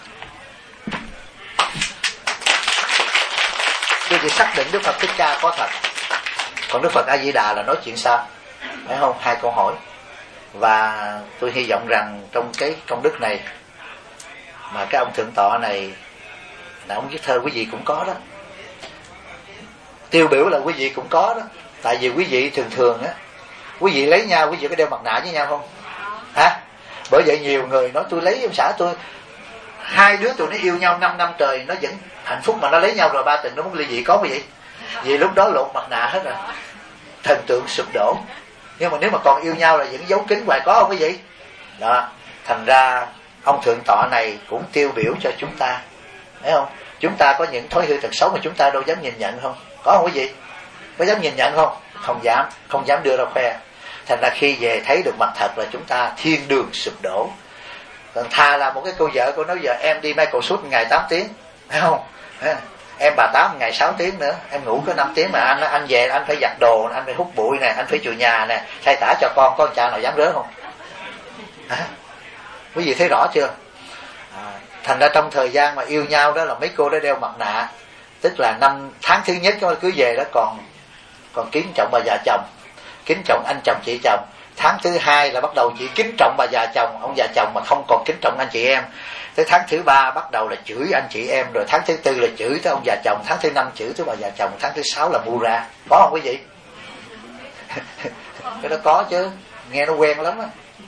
Tôi chỉ xác định Đức Phật Thích Ca có thật, còn Đức Phật A Di Đà là nói chuyện sao, phải không? 2 câu hỏi. Và tôi hy vọng rằng trong cái công đức này mà cái ông thượng tọa này là ông viết thơ, quý vị cũng có đó, tiêu biểu là quý vị cũng có đó, Tại vì quý vị thường thường á, quý vị lấy nhau, quý vị có đeo mặt nạ với nhau không? Hả? Bởi vậy nhiều người nói tôi lấy ông xã tôi, hai đứa tụi nó yêu nhau 5 năm trời nó vẫn hạnh phúc, mà nó lấy nhau rồi ba tình nó muốn ly dị, có cái gì? Vì lúc đó lột mặt nạ hết rồi, thần tượng sụp đổ. Nhưng mà nếu mà còn yêu nhau là vẫn giấu kín hoài, có không cái gì? Đó, thành ra ông thượng tọa này cũng tiêu biểu cho chúng ta, thấy không? Chúng ta có những thói hư tật xấu mà chúng ta đâu dám nhìn nhận không? Có không cái gì? Có dám nhìn nhận không? Không dám đưa ra khoe. Thành ra khi về thấy được mặt thật là chúng ta thiên đường sụp đổ. Còn thà là một cái cô vợ cô nói giờ em đi Michael suốt ngày 8 tiếng, thấy không? Em bà 8 ngày 6 tiếng nữa, em ngủ có 5 tiếng mà anh về anh phải giặt đồ, anh phải hút bụi nè, anh phải chùi nhà nè, thay tả cho con, có cha nào dám rớt không? Hả? Quý vị thấy rõ chưa? Thành ra trong thời gian mà yêu nhau đó là mấy cô đã đeo mặt nạ, tức là tháng thứ nhất cứ về đó còn kính trọng bà già chồng, kính trọng anh chồng chị chồng. Tháng thứ hai là bắt đầu chỉ kính trọng bà già chồng, ông già chồng, mà không còn kính trọng anh chị em. Tới tháng thứ ba bắt đầu là chửi anh chị em, rồi tháng thứ tư là chửi tới ông già chồng, tháng thứ năm chửi tới bà già chồng, tháng thứ sáu là bu ra. Có không quý vị? Cái đó có chứ, nghe nó quen lắm á.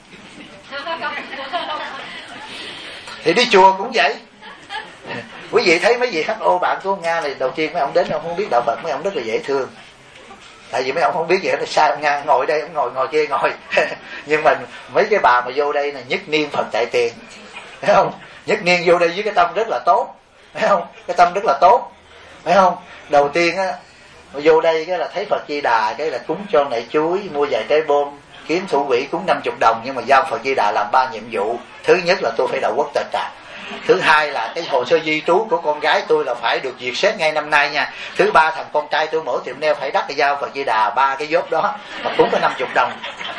Thì đi chùa cũng vậy. Quý vị thấy mấy vị HO bạn của Nga này, đầu tiên mấy ông đến ông không biết đạo Phật, mấy ông rất là dễ thương. Tại vì mấy ông không biết vậy nó sai ông Nga, ngồi đây ông ngồi kia ngồi. Nhưng mà mấy cái bà mà vô đây là nhất niên Phật tại tiền, thấy không? Nhất niên vô đây với cái tâm rất là tốt, thấy không? Cái tâm rất là tốt, thấy không? Đầu tiên á vô đây cái là thấy Phật Di Đà, cái là cúng cho nệ chuối, mua vài trái bom, kiếm thủ quỹ cúng 50 đồng, nhưng mà giao Phật Di Đà làm 3 nhiệm vụ. Thứ nhất là tôi phải đậu quốc tịch à. Thứ hai là cái hồ sơ di trú của con gái tôi là phải được duyệt xét ngay năm nay nha. Thứ ba thằng con trai tôi mỗi tiệm nail phải đắt, giao Phật Di Đà 3 cái dốt đó mà cúng có 50 đồng.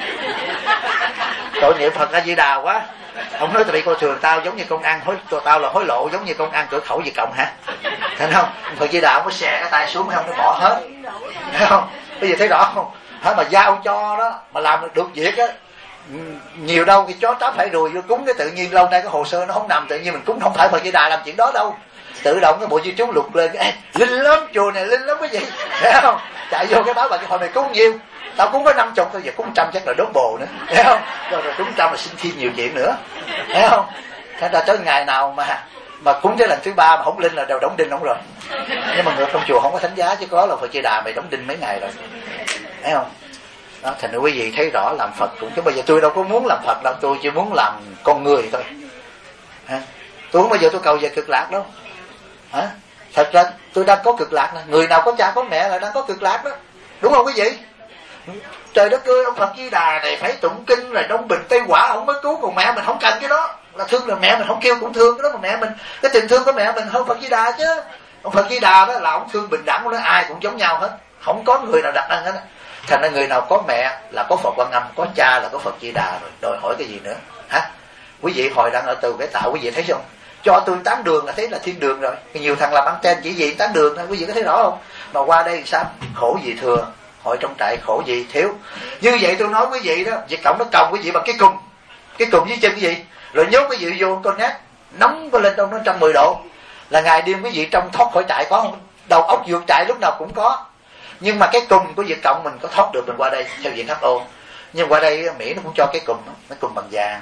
Tội niệm Phật A Di Đà quá. Ông nói tụi bị coi thường tao giống như công ăn, tao là hối lộ giống như công ăn cửa khẩu Việt Cộng hả? Thấy không? Phật Di Đà không có xè cái tay xuống không, nó bỏ hết. Thấy không? Bây giờ thấy rõ không? Hả, mà giao cho đó mà làm được việc á, nhiều đâu cái chó tráp phải đùi vô cúng, cái tự nhiên lâu nay cái hồ sơ nó không nằm, tự nhiên mình cúng không phải Phật Di Đà làm chuyện đó đâu, tự động cái bộ di trú lục lên cái linh lắm, chùa này linh lắm cái gì, thấy không? Chạy vô cái báo bà cái hồi này cúng nhiêu, tao cúng có 50 thôi, giờ cúng 100 chắc là đốt bồ nữa, thấy không? Rồi cúng 100 là xin thêm nhiều chuyện nữa, thấy không? Thế ra tới ngày nào mà cúng tới lần thứ 3 mà không linh là đều đóng đinh ông rồi. Nhưng mà người trong chùa không có thánh giá chứ có là Phật Di Đà mày đóng đinh mấy ngày rồi, thấy không? Đó, thành ra quý vị thấy rõ làm Phật cũng chứ bây giờ tôi đâu có muốn làm Phật đâu, tôi chỉ muốn làm con người thôi. Hả? Tôi không bao giờ tôi cầu về cực lạc đâu. Hả? Thật ra tôi đang có cực lạc nè, người nào có cha có mẹ là đang có cực lạc đó, đúng không quý vị? Trời đất ơi, ông Phật Di Đà này phải tụng kinh rồi đông bình tây quả ông mới cứu, còn mẹ mình không cần cái đó. Là thương là mẹ mình không kêu cũng thương cái đó, mà mẹ mình cái tình thương của mẹ mình hơn Phật Di Đà chứ. Ông Phật Di Đà đó là ông thương bình đẳng, nói ai cũng giống nhau hết, không có người nào đặc ăn hết. Thành ra người nào có mẹ là có Phật Quan Âm, có cha là có Phật Di Đà rồi, đòi hỏi cái gì nữa? Hả? Quý vị hồi đang ở Từ Cải Tạo, quý vị thấy không? Cho tôi 8 đường là thấy là thiên đường rồi. Nhiều thằng làm anten chỉ vì 8 đường thôi, quý vị có thấy rõ không? Mà qua đây sao? Khổ gì thừa, hội trong trại khổ gì thiếu. Như vậy tôi nói quý vị đó, Việt Cộng nó còng quý vị bằng cái cùm với chân cái gì, rồi nhốt quý vị vô con nát nóng có lên đâu nó 110 độ, là ngày đêm quý vị trong thoát khỏi trại có không? Đầu óc vượt trại lúc nào cũng có. Nhưng mà cái cùm của Việt Cộng mình có thoát được mình qua đây theo viện HO. Nhưng qua đây Mỹ nó cũng cho cái cùm đó, nó cùm bằng vàng.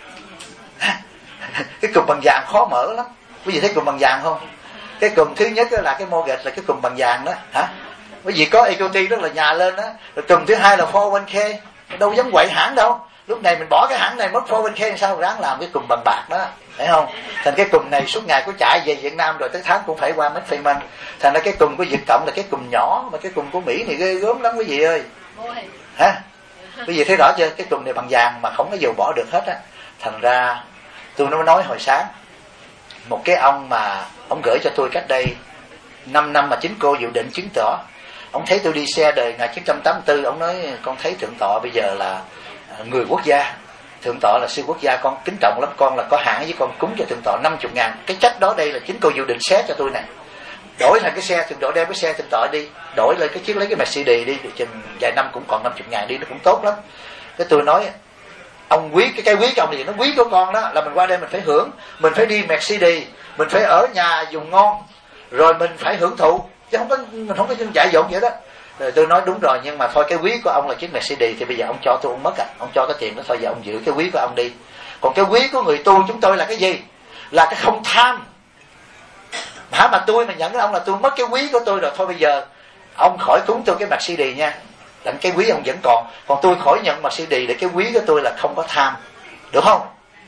Cái cùm bằng vàng khó mở lắm. Quý vị thấy cùm bằng vàng không? Cái cùm thứ nhất là cái mortgage là cái cùm bằng vàng đó, hả? Quý vị có equity đó là nhà lên đó. Rồi cùm thứ hai là 401k, đâu dám quậy hãng đâu. Lúc này mình bỏ cái hãng này mất 401k sao ráng làm cái cùm bằng bạc đó, thấy không? Thành cái cùm này suốt ngày có chạy về Việt Nam rồi tới tháng cũng phải qua mất payment. Thành ra cái cùm của Việt Cộng là cái cùm nhỏ, mà cái cùm của Mỹ thì ghê gớm lắm quý vị ơi. Hả? Quý vị thấy rõ chưa? Cái cùm này bằng vàng mà không có dầu bỏ được hết á. Thành ra tôi nói hồi sáng, một cái ông mà ông gửi cho tôi cách đây 5 năm mà chính cô dự định chứng tỏ. Ông thấy tôi đi xe đời 1984, ông nói con thấy thượng tọa bây giờ là người quốc gia, thượng tọa là sư quốc gia, con kính trọng lắm, con là có hãng với con cúng cho thượng tọa 50.000. Cái trách đó đây là chính cô dự định xé cho tôi nè, đổi thành cái xe thượng tọa, đem cái xe thượng tọa đi, đổi lên cái chiếc lấy cái Mercedes đi, chừng vài năm cũng còn 50.000 đi, nó cũng tốt lắm. Cái tôi nói ông quý cái quý cho ông thì nó quý của con đó là mình qua đây mình phải hưởng, mình phải đi Mercedes, mình phải ở nhà dùng ngon, rồi mình phải hưởng thụ, chứ không có mình không có dại dột vậy đó. Rồi tôi nói đúng rồi, nhưng mà thôi cái ví của ông là chiếc Mercedes thì bây giờ ông cho tôi ông mất à, ông cho cái tiền đó thôi, giờ ông giữ cái ví của ông đi. Còn cái ví của người tu chúng tôi là cái gì? Là cái không tham. Mà tôi mà nhận ông là tôi mất cái ví của tôi rồi, thôi bây giờ ông khỏi cúng tôi cái Mercedes nha, đặng cái ví ông vẫn còn tôi khỏi nhận Mercedes để cái ví của tôi là không có tham, được không?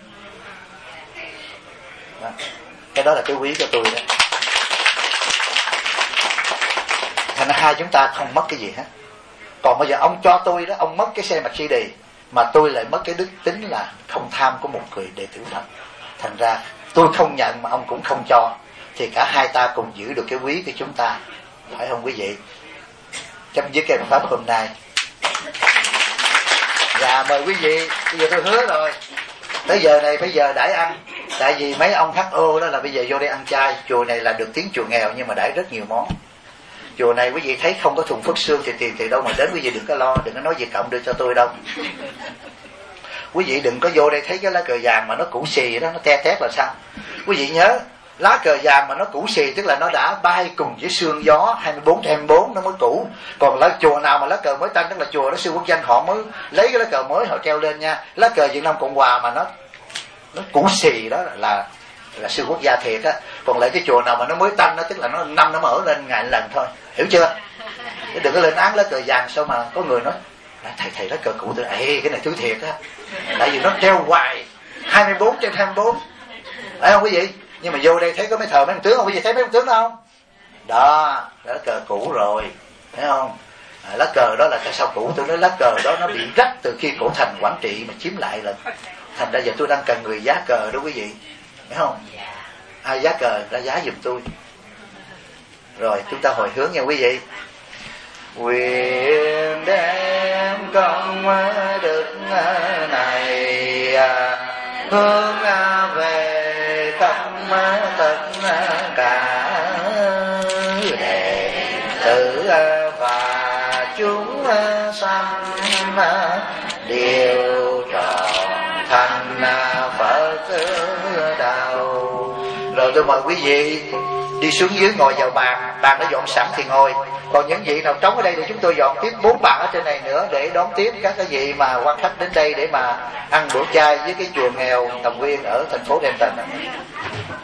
Cái đó là cái ví của tôi đó. Thành ra hai chúng ta không mất cái gì hết. Còn bây giờ ông cho tôi đó, ông mất cái xe Mercedes mà tôi lại mất cái đức tính là không tham của một người đệ tử Phật. Thành ra tôi không nhận mà ông cũng không cho, thì cả hai ta cùng giữ được cái ví của chúng ta, phải không quý vị? Chấm dứt cái pháp hôm nay. Dạ mời quý vị. Bây giờ tôi hứa rồi, tới giờ này bây giờ đãi ăn. Tại vì mấy ông HO đó là bây giờ vô đây ăn chay. Chùa này là được tiếng chùa nghèo nhưng mà đãi rất nhiều món. Chùa này quý vị thấy không có thùng phước xương thì tiền từ đâu mà đến, quý vị đừng có lo, đừng có nói gì cộng đưa cho tôi đâu. Quý vị đừng có vô đây thấy cái lá cờ vàng mà nó cũ xì đó, nó te tét là sao? Quý vị nhớ, lá cờ vàng mà nó cũ xì tức là nó đã bay cùng với sương gió 24/24 nó mới cũ. Còn lá chùa nào mà lá cờ mới tanh tức là chùa đó sư quốc danh họ mới lấy cái lá cờ mới họ treo lên nha. Lá cờ Việt Nam Cộng Hòa mà nó cũ xì đó là sư quốc gia thiệt á. Còn lại cái chùa nào mà nó mới tanh đó tức là nó năm nó mở lên ngày lần thôi, hiểu chưa? Đừng có lên án lá cờ vàng. Sao mà có người nói thầy lá cờ cũ, tôi cái này thứ thiệt á, tại vì nó treo hoài 24/24, phải không quý vị? Nhưng mà vô đây thấy có mấy thờ mấy ông tướng không? Quý vị thấy mấy ông tướng đó không? Đó, lá cờ cũ rồi, thấy không? Lá cờ đó là tại sao cũ? Tôi nói lá cờ đó nó bị rách từ khi cổ thành Quảng Trị mà chiếm lại rồi. Thành ra giờ tôi đang cần người giá cờ đó quý vị, thấy không? Ai giá cờ ra giá giùm tôi. Rồi chúng ta hồi hướng nha quý vị. Nguyện đem công đức này hướng về tâm tất cả đệ tử và chúng sanh đều tròn thành Phật đạo. Rồi tôi mời quý vị đi xuống dưới ngồi vào bàn đã dọn sẵn thì ngồi. Còn những vị nào trống ở đây thì chúng tôi dọn tiếp 4 bàn ở trên này nữa để đón tiếp các cái vị mà quan khách đến đây để mà ăn bữa chay với cái chùa nghèo Tầm Nguyên ở thành phố Renton.